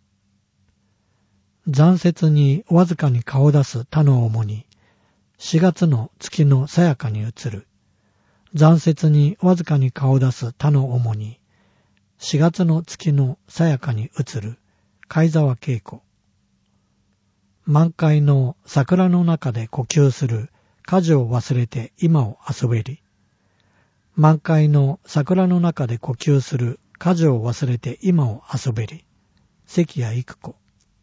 Speaker 6: 残雪にわずかに顔出す他の主に、4月の月のさやかに映る。残雪にわずかに顔出す他の主に、4月の月のさやかに映る。貝沢恵子。満開の桜の中で呼吸する。家事を忘れて今を遊べり。満開の桜の中で呼吸する。家事を忘れて今を遊べり。関谷育子。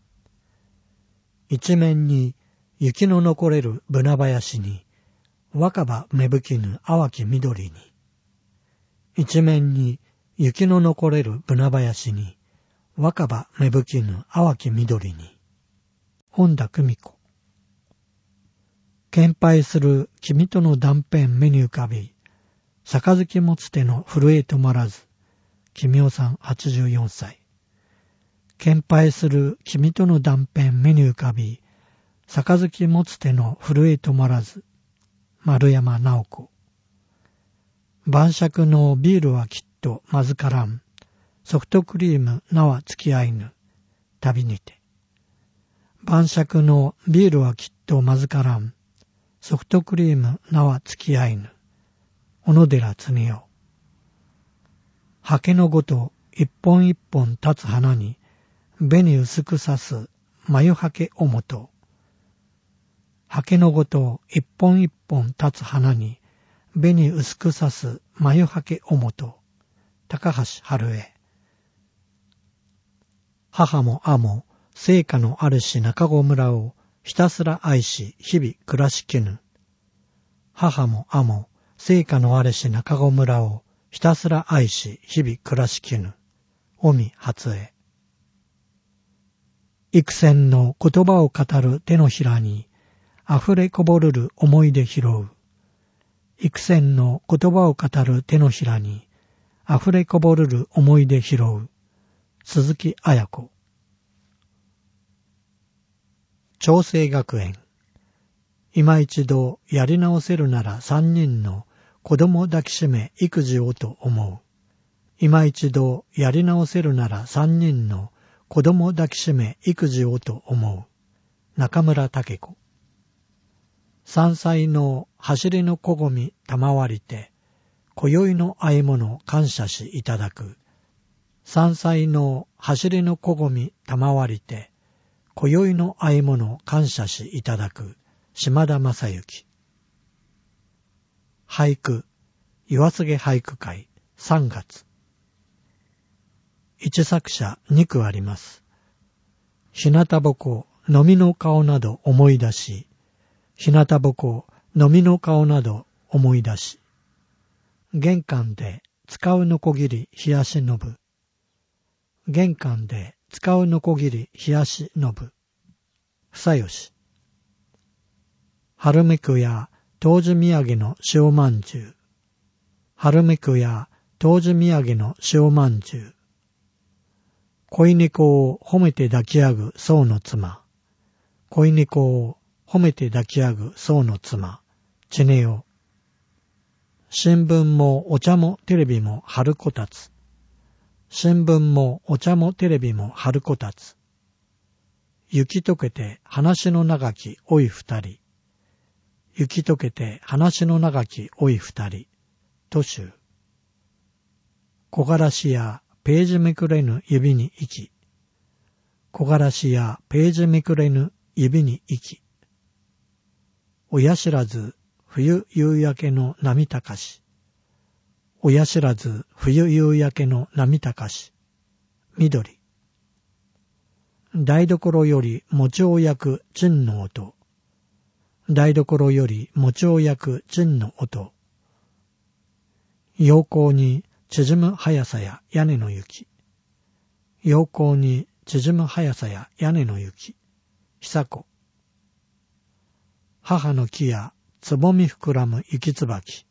Speaker 6: 一面に雪の残れるブナ林に、若葉芽吹きぬ淡き緑に。一面に雪の残れるブナ林に、若葉芽吹きぬ淡き緑に。本田久美子。献杯する君との断片目に浮かび、杯持つ手の震え止まらず。君代さん84歳。献杯する君との断片目に浮かび、杯持つ手の震え止まらず。丸山直子。晩酌のビールはきっとまずからん。ソフトクリームなは付き合いぬ。旅にて。晩酌のビールはきっとまずからん。ソフトクリームなは付き合いぬ。小野寺恒夫。ハケのごと一本一本立つ花に、紅薄く刺す眉ハケおもと。ハケのごと一本一本立つ花に、紅薄く刺す眉ハケおもと。高橋春江。母も母も生家の主中子村をひたすら愛し日々暮らしきぬ。母も母も生家の主中子村をひたすら愛し日々暮らしきぬ。尾身初江。幾千の言葉を語る手のひらに溢れこぼるる思い出拾う。幾千の言葉を語る手のひらに溢れこぼるる思い出拾う。鈴木彩子。長生学園。今一度やり直せるなら3人の子供抱きしめ育児をと思う。今一度やり直せるなら3人の子供抱きしめ育児をと思う。中村武子。山菜の走りのこごみ賜りて、今宵のあえ物感謝しいただく。山菜の走りのこごみ賜りて、今宵のあえ物感謝しいただく。島田正幸。俳句、岩菅俳句会3月。一作者2句あります。日向ぼこ飲みの顔など思い出し、日向ぼこ、飲みの顔など思い出し、玄関で使うのこぎり冷やしのぶ。玄関で使うのこぎり冷やしのぶ。ふさよし。春めくや当時土産の塩まんじゅう。春めくや当時土産の塩まんじゅう。恋猫を褒めて抱き上ぐ僧の妻。恋猫を褒めて抱き上ぐ僧の妻。ちねよ。新聞もお茶もテレビも春こたつ。新聞もお茶もテレビも春こたつ。雪解けて話の長きおい二人。雪解けて話の長きおい二人。都州。木枯らしやページめくれぬ指に息。木枯らしやページめくれぬ指に息。親知らず冬夕焼けの波高し。親知らず冬夕焼けの波高し。緑。台所より餅を焼くチンの音。台所より餅を焼くチンの音。陽光に縮む速さや屋根の雪。陽光に縮む速さや屋根の雪。久子。母の木やつぼみ膨らむ雪つばき。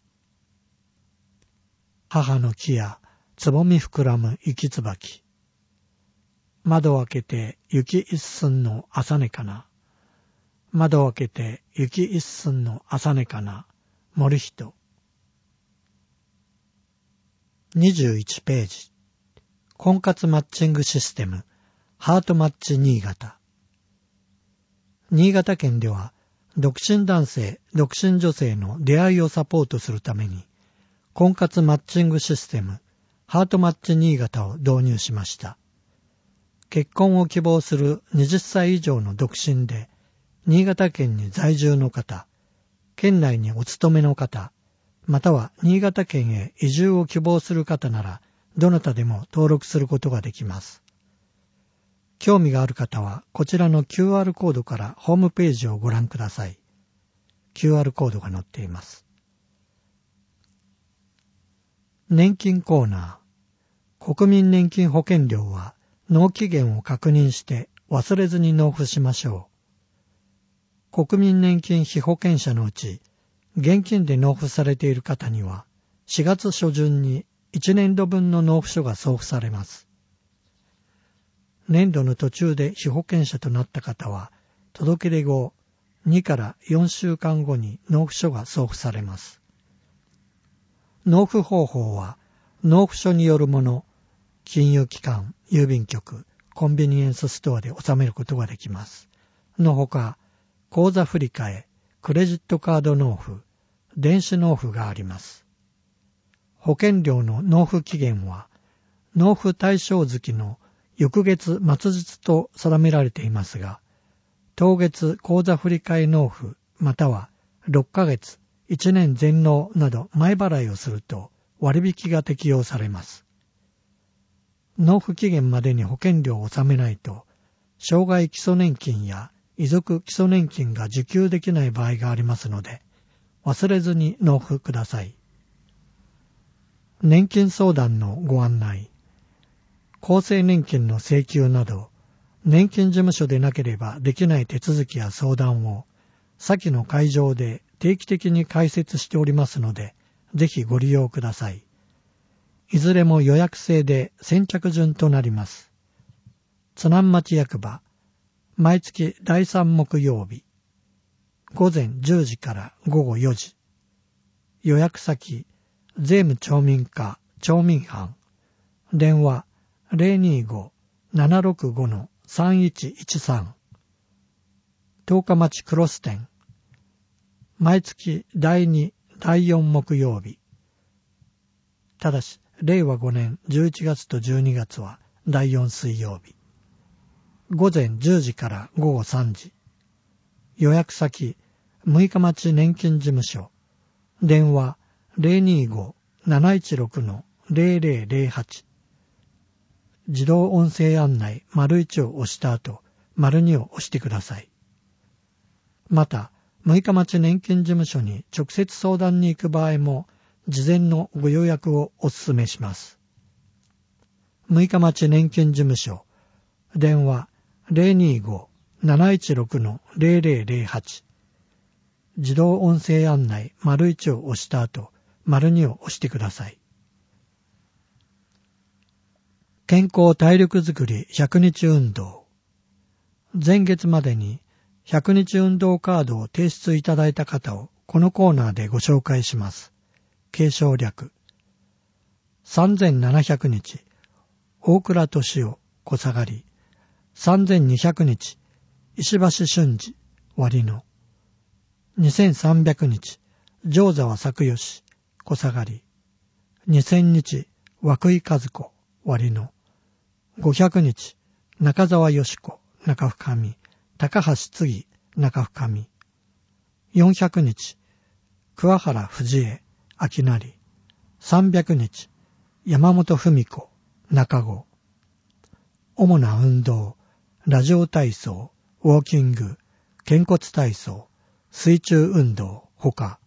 Speaker 6: 母の木やつぼみ膨らむ雪つばき。窓を開けて雪一寸の朝寝かな。窓を開けて雪一寸の朝寝かな。森人。21ページ。婚活マッチングシステム、ハートマッチ新潟。新潟県では、独身男性、独身女性の出会いをサポートするために、婚活マッチングシステム、ハートマッチ新潟を導入しました。結婚を希望する20歳以上の独身で、新潟県に在住の方、県内にお勤めの方、または新潟県へ移住を希望する方なら、どなたでも登録することができます。興味がある方は、こちらの QR コードからホームページをご覧ください。QR コードが載っています。年金コーナー。国民年金保険料は、納期限を確認して忘れずに納付しましょう。国民年金被保険者のうち、現金で納付されている方には、4月初旬に1年度分の納付書が送付されます。年度の途中で被保険者となった方は、届け出後2から4週間後に納付書が送付されます。納付方法は、納付書によるもの、金融機関、郵便局、コンビニエンスストアで納めることができます。のほか、口座振替、クレジットカード納付、電子納付があります。保険料の納付期限は、納付対象月の翌月末日と定められていますが、当月口座振替納付または6ヶ月、1年全納など前払いをすると割引が適用されます。納付期限までに保険料を納めないと、障害基礎年金や遺族基礎年金が受給できない場合がありますので、忘れずに納付ください。年金相談のご案内。厚生年金の請求など、年金事務所でなければできない手続きや相談を、先の会場で定期的に開設しておりますので、ぜひご利用ください。いずれも予約制で先着順となります。津南町役場、毎月第3木曜日、午前10時から午後4時。予約先、税務町民課町民班。電話 025-765-3113。十日町クロス店。毎月第2、第4木曜日。ただし、令和5年11月と12月は第4水曜日。午前10時から午後3時。予約先、六日町年金事務所。電話 025-716-0008。自動音声案内丸1を押した後、 ②を押してください。また、六日町年金事務所に直接相談に行く場合も、事前のご予約をお勧めします。六日町年金事務所、電話 025-716-0008、自動音声案内 ①を押した後、②を押してください。健康体力づくり100日運動。前月までに100日運動カードを提出いただいた方をこのコーナーでご紹介します。継承略。3700日、大倉敏夫、小下がり。3200日、石橋俊二、割の。2300日、上沢作義、小下がり。2000日、涌井和子、割の。500日、中澤よし子、中深見、高橋次、中深見。400日、桑原藤江、秋成。300日、山本文子、中子。主な運動、ラジオ体操、ウォーキング、肩骨体操、水中運動、ほか。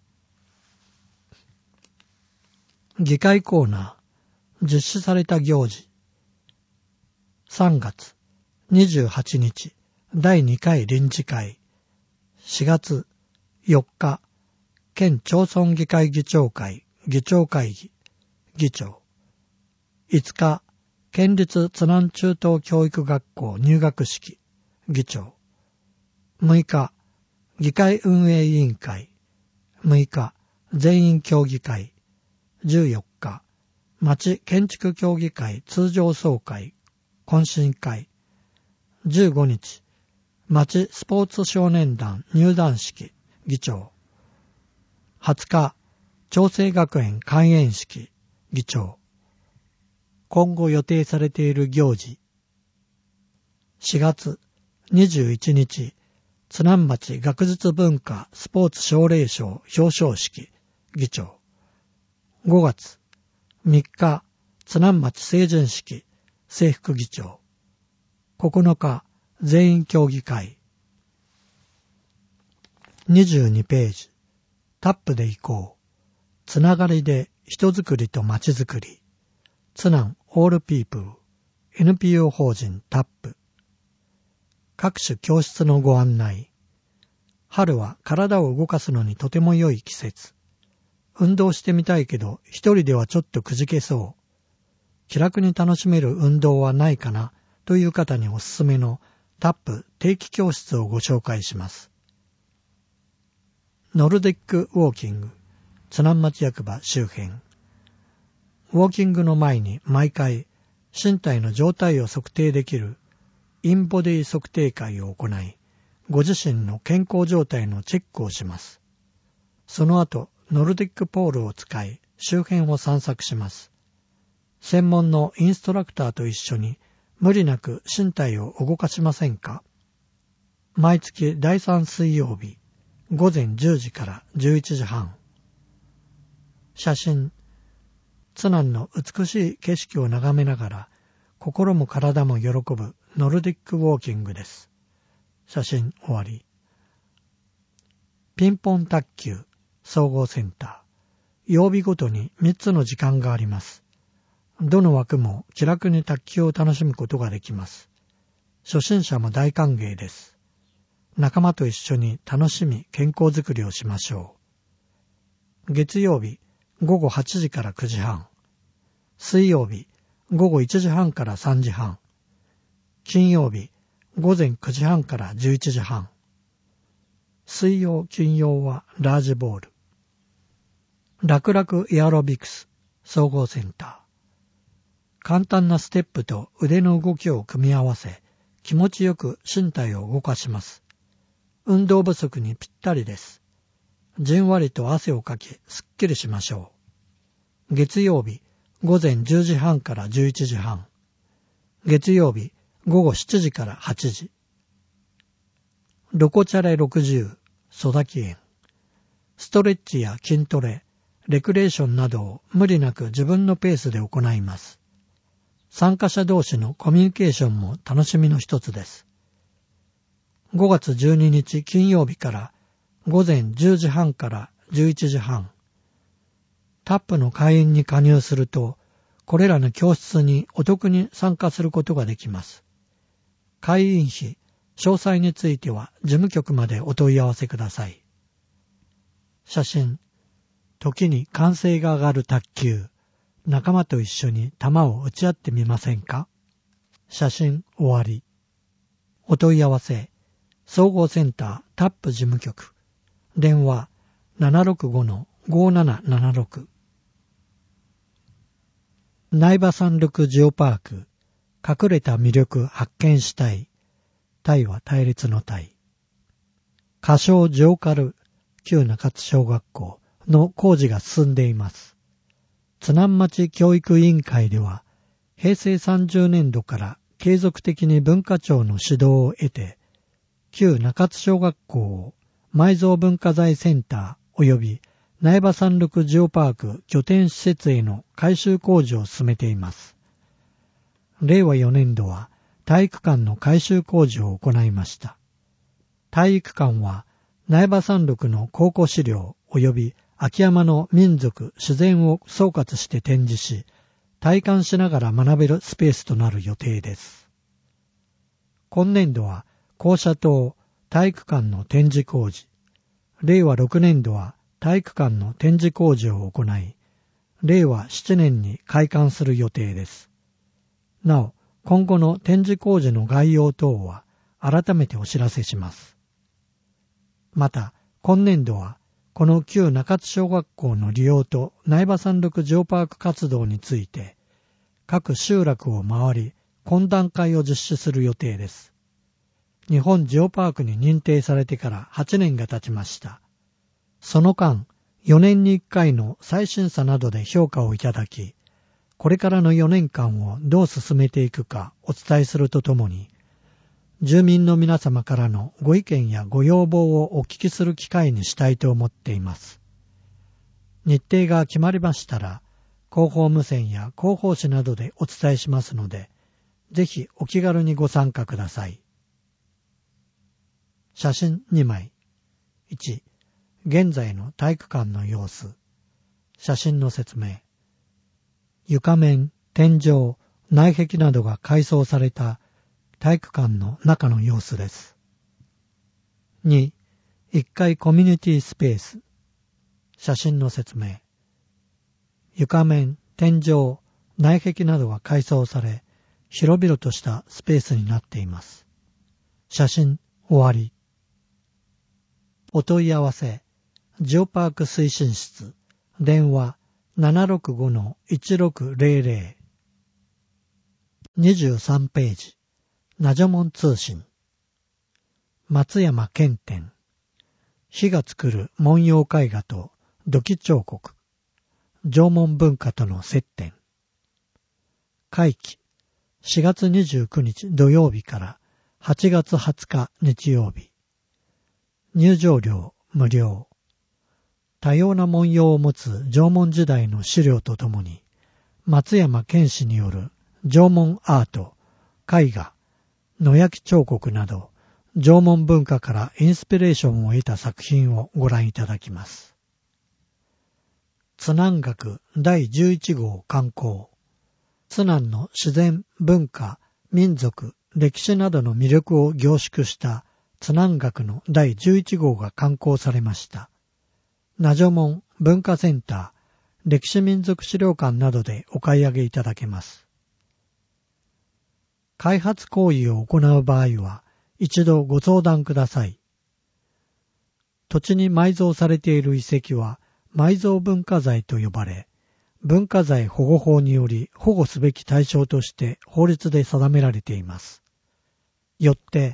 Speaker 6: 議会コーナー、実施された行事。3月28日、第2回臨時会。4月4日、県町村議会議長会、議長会議、議長。5日、県立津南中等教育学校入学式、議長。6日、議会運営委員会。6日、全員協議会。14日、町建築協議会通常総会、懇親会。15日、町スポーツ少年団入団式、議長。20日、長生学園開園式、議長。今後予定されている行事。4月21日、津南町学術文化スポーツ奨励賞表彰式、議長。5月3日、津南町成人式、正副議長。9日、全員協議会。22ページ。タップで行こう。つながりで人づくりと町づくり。津南オールピープル NPO 法人タップ。各種教室のご案内。春は体を動かすのにとても良い季節。運動してみたいけど一人ではちょっとくじけそう。気楽に楽しめる運動はないかなという方におすすめのタップ定期教室をご紹介します。ノルディックウォーキング津南町役場周辺。ウォーキングの前に毎回身体の状態を測定できるインボディ測定会を行い、ご自身の健康状態のチェックをします。その後、ノルディックポールを使い、周辺を散策します。専門のインストラクターと一緒に無理なく身体を動かしませんか？毎月第3水曜日、午前10時から11時半。写真。津南の美しい景色を眺めながら、心も体も喜ぶノルディックウォーキングです。写真終わり。ピンポン卓球総合センター。曜日ごとに3つの時間があります。どの枠も気楽に卓球を楽しむことができます。初心者も大歓迎です。仲間と一緒に楽しみ健康づくりをしましょう。月曜日午後8時から9時半。水曜日午後1時半から3時半。金曜日午前9時半から11時半。水曜金曜はラージボール。楽々エアロビクス総合センター。簡単なステップと腕の動きを組み合わせ、気持ちよく身体を動かします。運動不足にぴったりです。じんわりと汗をかき、すっきりしましょう。月曜日、午前10時半から11時半。月曜日、午後7時から8時。ロコチャレ60、ソダキ園。ストレッチや筋トレ、レクレーションなどを無理なく自分のペースで行います。参加者同士のコミュニケーションも楽しみの一つです。 5月12日金曜日から午前10時半から11時半。タップの会員に加入すると、これらの教室にお得に参加することができます。会員費、詳細については事務局までお問い合わせください。写真。時に歓声が上がる卓球。仲間と一緒に球を打ち合ってみませんか？写真終わり。お問い合わせ。総合センタータップ事務局。電話 765-5776。苗場山麓ジオパーク。隠れた魅力発見したい。対は対立の対。仮称ジョーカル旧中津小学校の工事が進んでいます。津南町教育委員会では、平成30年度から継続的に文化庁の指導を得て、旧中津小学校を埋蔵文化財センター及び苗場山麓ジオパーク拠点施設への改修工事を進めています。令和4年度は体育館の改修工事を行いました。体育館は苗場山麓の考古資料及び秋山の民族、自然を総括して展示し、体感しながら学べるスペースとなる予定です。今年度は校舎棟、体育館の展示工事、令和6年度は体育館の展示工事を行い、令和7年に開館する予定です。なお、今後の展示工事の概要等は改めてお知らせします。また、今年度は、この旧中津小学校の利用と苗場山麓ジオパーク活動について、各集落を回り、懇談会を実施する予定です。日本ジオパークに認定されてから8年が経ちました。その間、4年に1回の再審査などで評価をいただき、これからの4年間をどう進めていくかお伝えするとともに、住民の皆様からのご意見やご要望をお聞きする機会にしたいと思っています。日程が決まりましたら、広報無線や広報誌などでお伝えしますので、ぜひお気軽にご参加ください。写真2枚。1、現在の体育館の様子。写真の説明。床面、天井、内壁などが改装された体育館の中の様子です。2、1階コミュニティスペース。写真の説明。床面、天井、内壁などが改装され、広々としたスペースになっています。写真終わり。お問い合わせ、ジオパーク推進室、電話 765-1600。23ページ、ナジョモン通信。松山健展。火が作る文様絵画と土器彫刻。縄文文化との接点。会期、4月29日土曜日から8月20日日曜日。入場料無料。多様な文様を持つ縄文時代の資料とともに、松山健氏による縄文アート、絵画、野焼き彫刻など、縄文文化からインスピレーションを得た作品をご覧いただきます。津南学第11号刊行。津南の自然、文化、民族、歴史などの魅力を凝縮した津南学の第11号が刊行されました。ナジョモン文化センター、歴史民族資料館などでお買い上げいただけます。開発行為を行う場合は、一度ご相談ください。土地に埋蔵されている遺跡は、埋蔵文化財と呼ばれ、文化財保護法により保護すべき対象として法律で定められています。よって、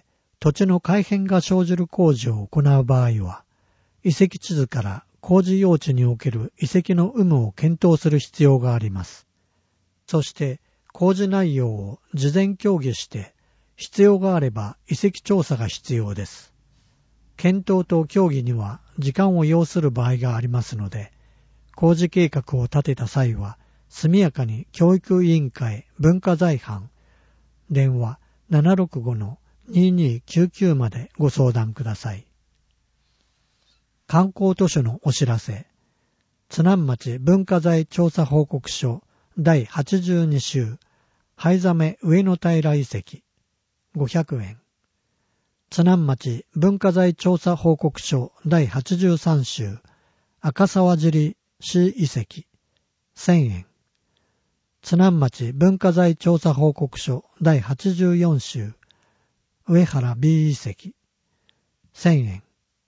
Speaker 6: 土地の改変が生じる工事を行う場合は、遺跡地図から工事用地における遺跡の有無を検討する必要があります。そして、工事内容を事前協議して、必要があれば遺跡調査が必要です。検討と協議には時間を要する場合がありますので、工事計画を立てた際は、速やかに教育委員会文化財班、電話 2299までご相談ください。観光図書のお知らせ。津南町文化財調査報告書第82週灰鮫上野平遺跡500円。津南町文化財調査報告書第83週赤沢尻市遺跡1000円。津南町文化財調査報告書第84週上原 B 遺跡1000円。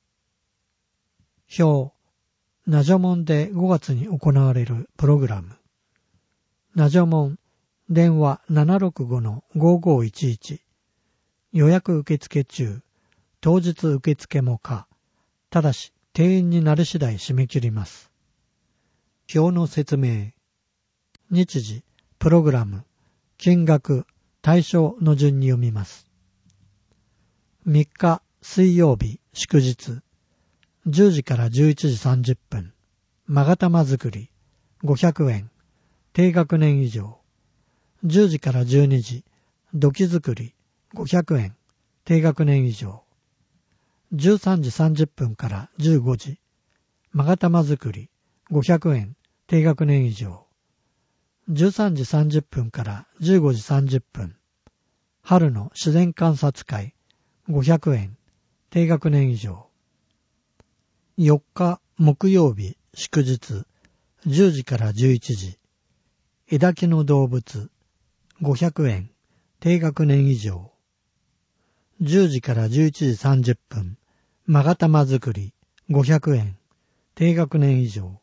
Speaker 6: 表、ナジョモンで5月に行われるプログラム。ナジョモン、電話 765-5511。予約受付中、当日受付も可。ただし、定員になり次第締め切ります。表の説明。日時、プログラム、金額、対象の順に読みます。3日、水曜日、祝日。10時から11時30分。勾玉作り、500円。低学年以上。10時から12時。土器作り、500円。低学年以上。13時30分から15時。勾玉作り、500円。低学年以上。13時30分から15時30分。春の自然観察会、500円。低学年以上。4日木曜日祝日10時から11時枝木の動物500円低学年以上10時から11時30分勾玉作り500円低学年以上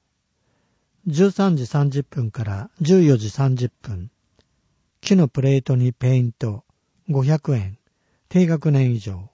Speaker 6: 13時30分から14時30分木のプレートにペイント500円低学年以上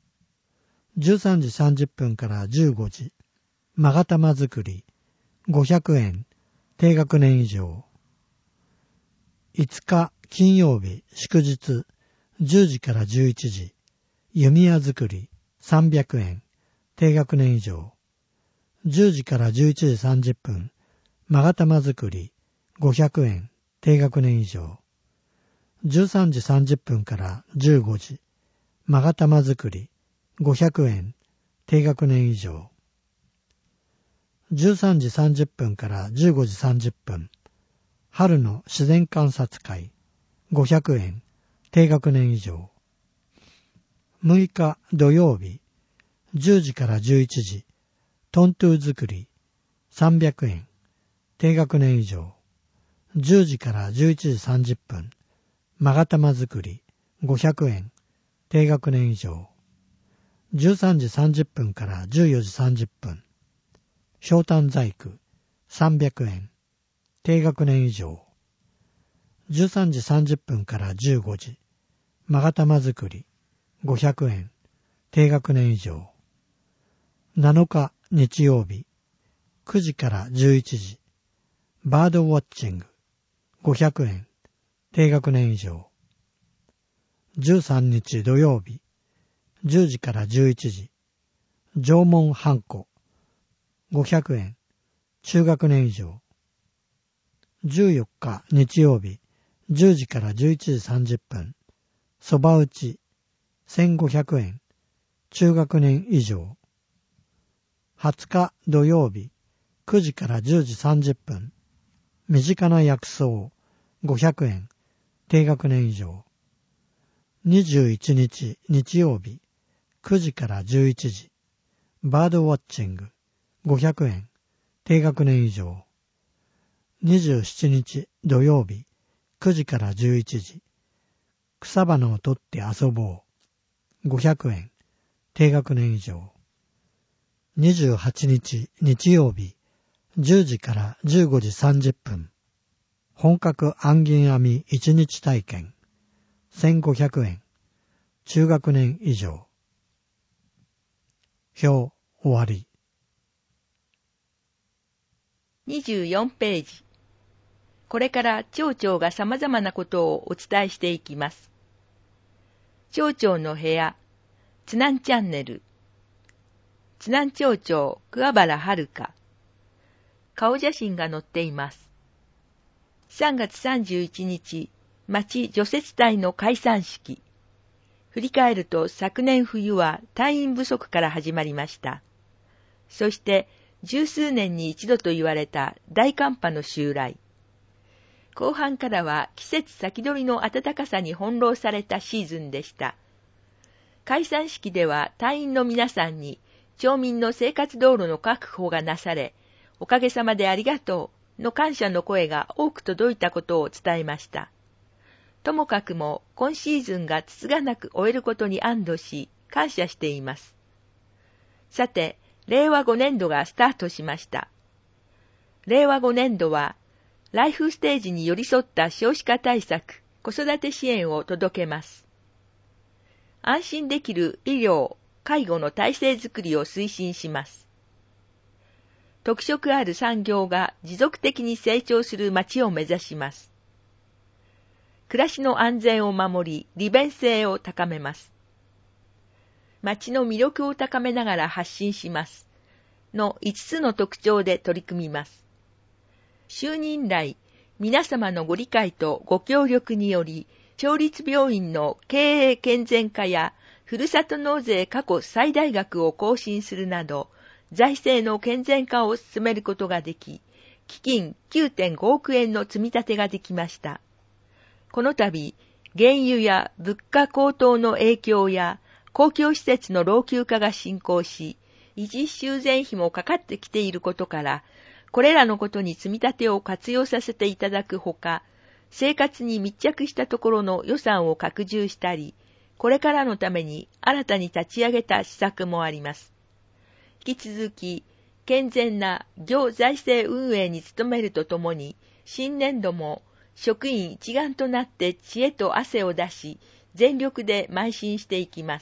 Speaker 6: 13時30分から15時、勾玉作り、500円、低学年以上。5日金曜日祝日、10時から11時、弓矢作り、300円、低学年以上。10時から11時30分、勾玉作り、500円、低学年以上。13時30分から15時、勾玉作り、500円、低学年以上。13時30分から15時30分、春の自然観察会、500円、低学年以上。6日土曜日、10時から11時、トントゥ作り、300円、低学年以上。10時から11時30分、勾玉作り、500円、低学年以上。13時30分から14時30分。ひょうたん細工、300円。低学年以上。13時30分から15時。勾玉作り、500円。低学年以上。7日日曜日。9時から11時。バードウォッチング、500円。低学年以上。13日土曜日。10時から11時。縄文ハンコ。500円。中学年以上。14日日曜日。10時から11時30分。そば打ち。1500円。中学年以上。20日土曜日。9時から10時30分。身近な薬草。500円。低学年以上。21日日曜日。9時から11時。バードウォッチング。500円。低学年以上。27日土曜日。9時から11時。草花を取って遊ぼう。500円。低学年以上。28日日曜日。10時から15時30分。本格暗銀編み1日体験。1500円。中学年以上。表終わり。
Speaker 1: 24ページ。これから町長が様々なことをお伝えしていきます。町長の部屋、津南チャンネル。津南町長桑原遥。顔写真が載っています。3月31日、町除雪隊の解散式。 振り返ると昨年冬は隊員不足から始まりました。そして十数年に一度と言われた大寒波の襲来。後半からは季節先取りの暖かさに翻弄されたシーズンでした。解散式では隊員の皆さんに町民の生活道路の確保がなされ、おかげさまでありがとうの感謝の声が多く届いたことを伝えました。ともかくも今シーズンがつつがなく終えることに安堵し、感謝しています。さて、令和5年度がスタートしました。令和5年度は、ライフステージに寄り添った少子化対策、子育て支援を届けます。安心できる医療、介護の体制づくりを推進します。特色ある産業が持続的に成長する町を目指します。暮らしの安全を守り、利便性を高めます。町の魅力を高めながら発信します。の5つの特徴で取り組みます。就任来、皆様のご理解とご協力により、町立病院の経営健全化や、ふるさと納税過去最大額を更新するなど、財政の健全化を進めることができ、基金 9.5 億円の積み立てができました。この度、原油や物価高騰の影響や公共施設の老朽化が進行し、維持修繕費もかかってきていることから、これらのことに積み立てを活用させていただくほか、生活に密着したところの予算を拡充したり、これからのために新たに立ち上げた施策もあります。引き続き、健全な行財政運営に努めるとともに、新年度も職員一丸となって知恵と汗を出し、全力で邁進していきます。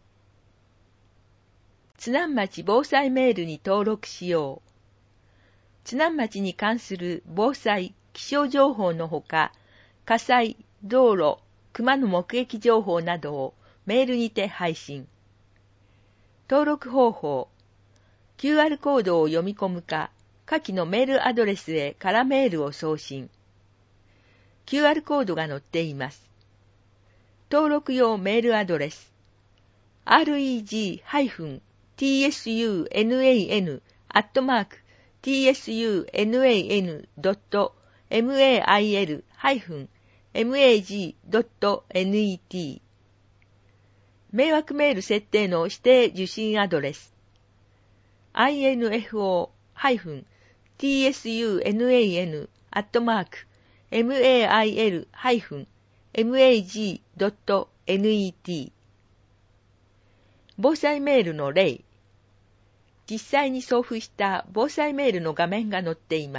Speaker 1: 津南町防災メールに登録しよう。津南町に関する防災、気象情報のほか、火災、道路、熊の目撃情報などをメールにて配信。登録方法、QR コードを読み込むか、下記のメールアドレスへ空メールを送信。QR コードが載っています。登録用メールアドレス、reg-tsunan@tsunan.mail-mag.net 迷惑メール設定の指定受信アドレス、info-tsunan@mail-mag.net 防災メールの例、実際に送付した防災メールの画面が載っています。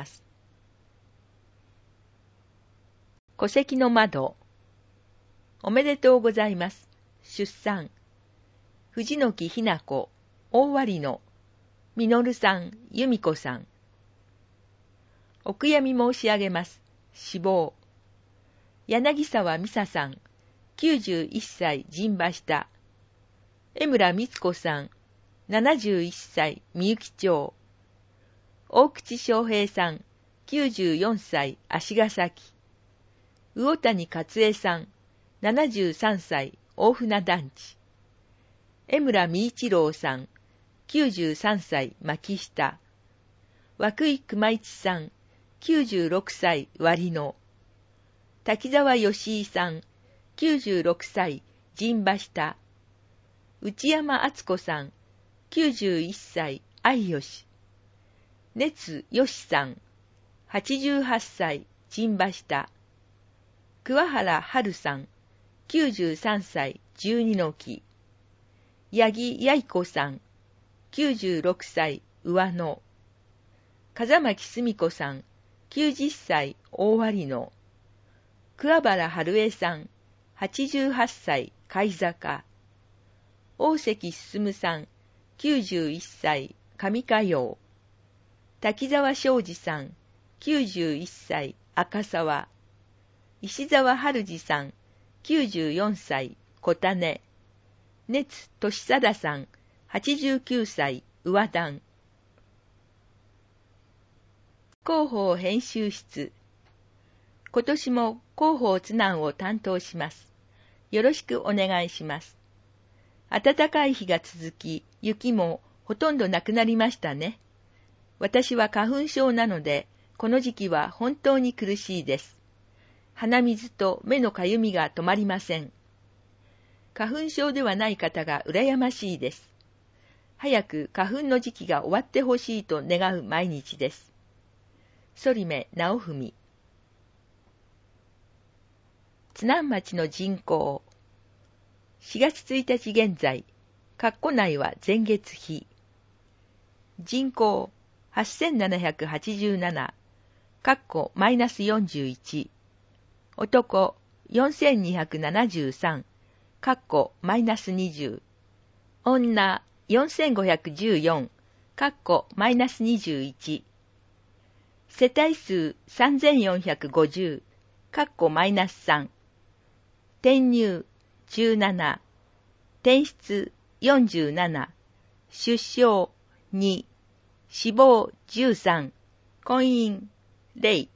Speaker 1: 戸籍の窓。おめでとうございます。出産。藤木ひな子、大割野、みのるさん、由美子さん。お悔やみ申し上げます。死亡。柳沢美沙さん、91歳、陣馬下。江村光子さん、71歳、みゆき町。大口翔平さん、94歳、足ヶ崎。魚谷勝恵さん、73歳、大船団地。江村美一郎さん、93歳、牧下。涌井熊一さん、96歳、割野。滝沢義井さん、96歳、陣馬下。内山敦子さん、91歳、愛吉。熱義さん、88歳、陣馬下。桑原春さん、93歳、12の木。八木八重子さん、96歳、上野。風巻澄子さん、90歳、大割野。桑原春江さん、88歳、貝坂。大関進さん、91歳、上加陽。滝沢昌司さん、91歳、赤沢。石沢春二さん、94歳、小種。熱俊貞さん、89歳、上段。広報編集室。今年も広報津南を担当します。 よろしくお願いします。暖かい日が続き、雪もほとんどなくなりましたね。私は花粉症なので、この時期は本当に苦しいです。鼻水と目のかゆみが止まりません。花粉症ではない方が羨ましいです。早く花粉の時期が終わってほしいと願う毎日です。反目直文。津南町の人口。4月1日現在、括弧内は前月比。人口8787、括弧マイナス41。男4273、括弧マイナス20。女4514、括弧マイナス21。世帯数3450、括弧マイナス3。転入17、転出47、出生2、死亡13、婚姻0。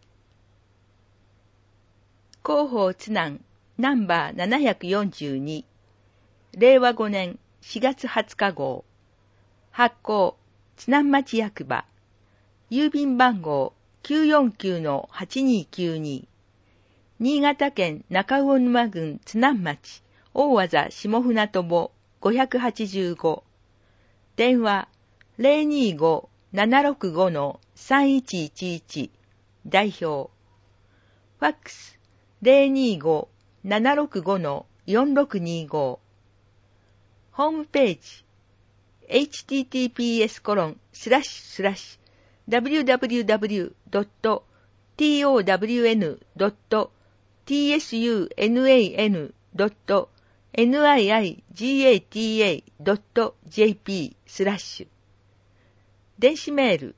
Speaker 1: 広報津南ナンバー742、令和5年4月20日号。発行津南町役場。郵便番号 949-8292。新潟県中魚沼郡津南町大字下船友585。電話 025-765-3111。代表。ファックス 025-765-4625。ホームページ https://www.town.tsunaN.niigata.jp/ 電子メール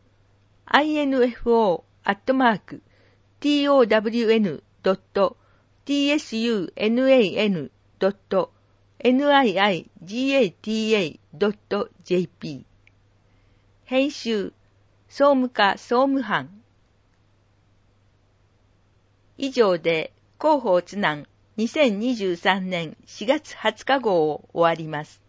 Speaker 1: info@town.niigata.jp 編集総務課総務班。以上で広報津南2023年4月20日号を終わります。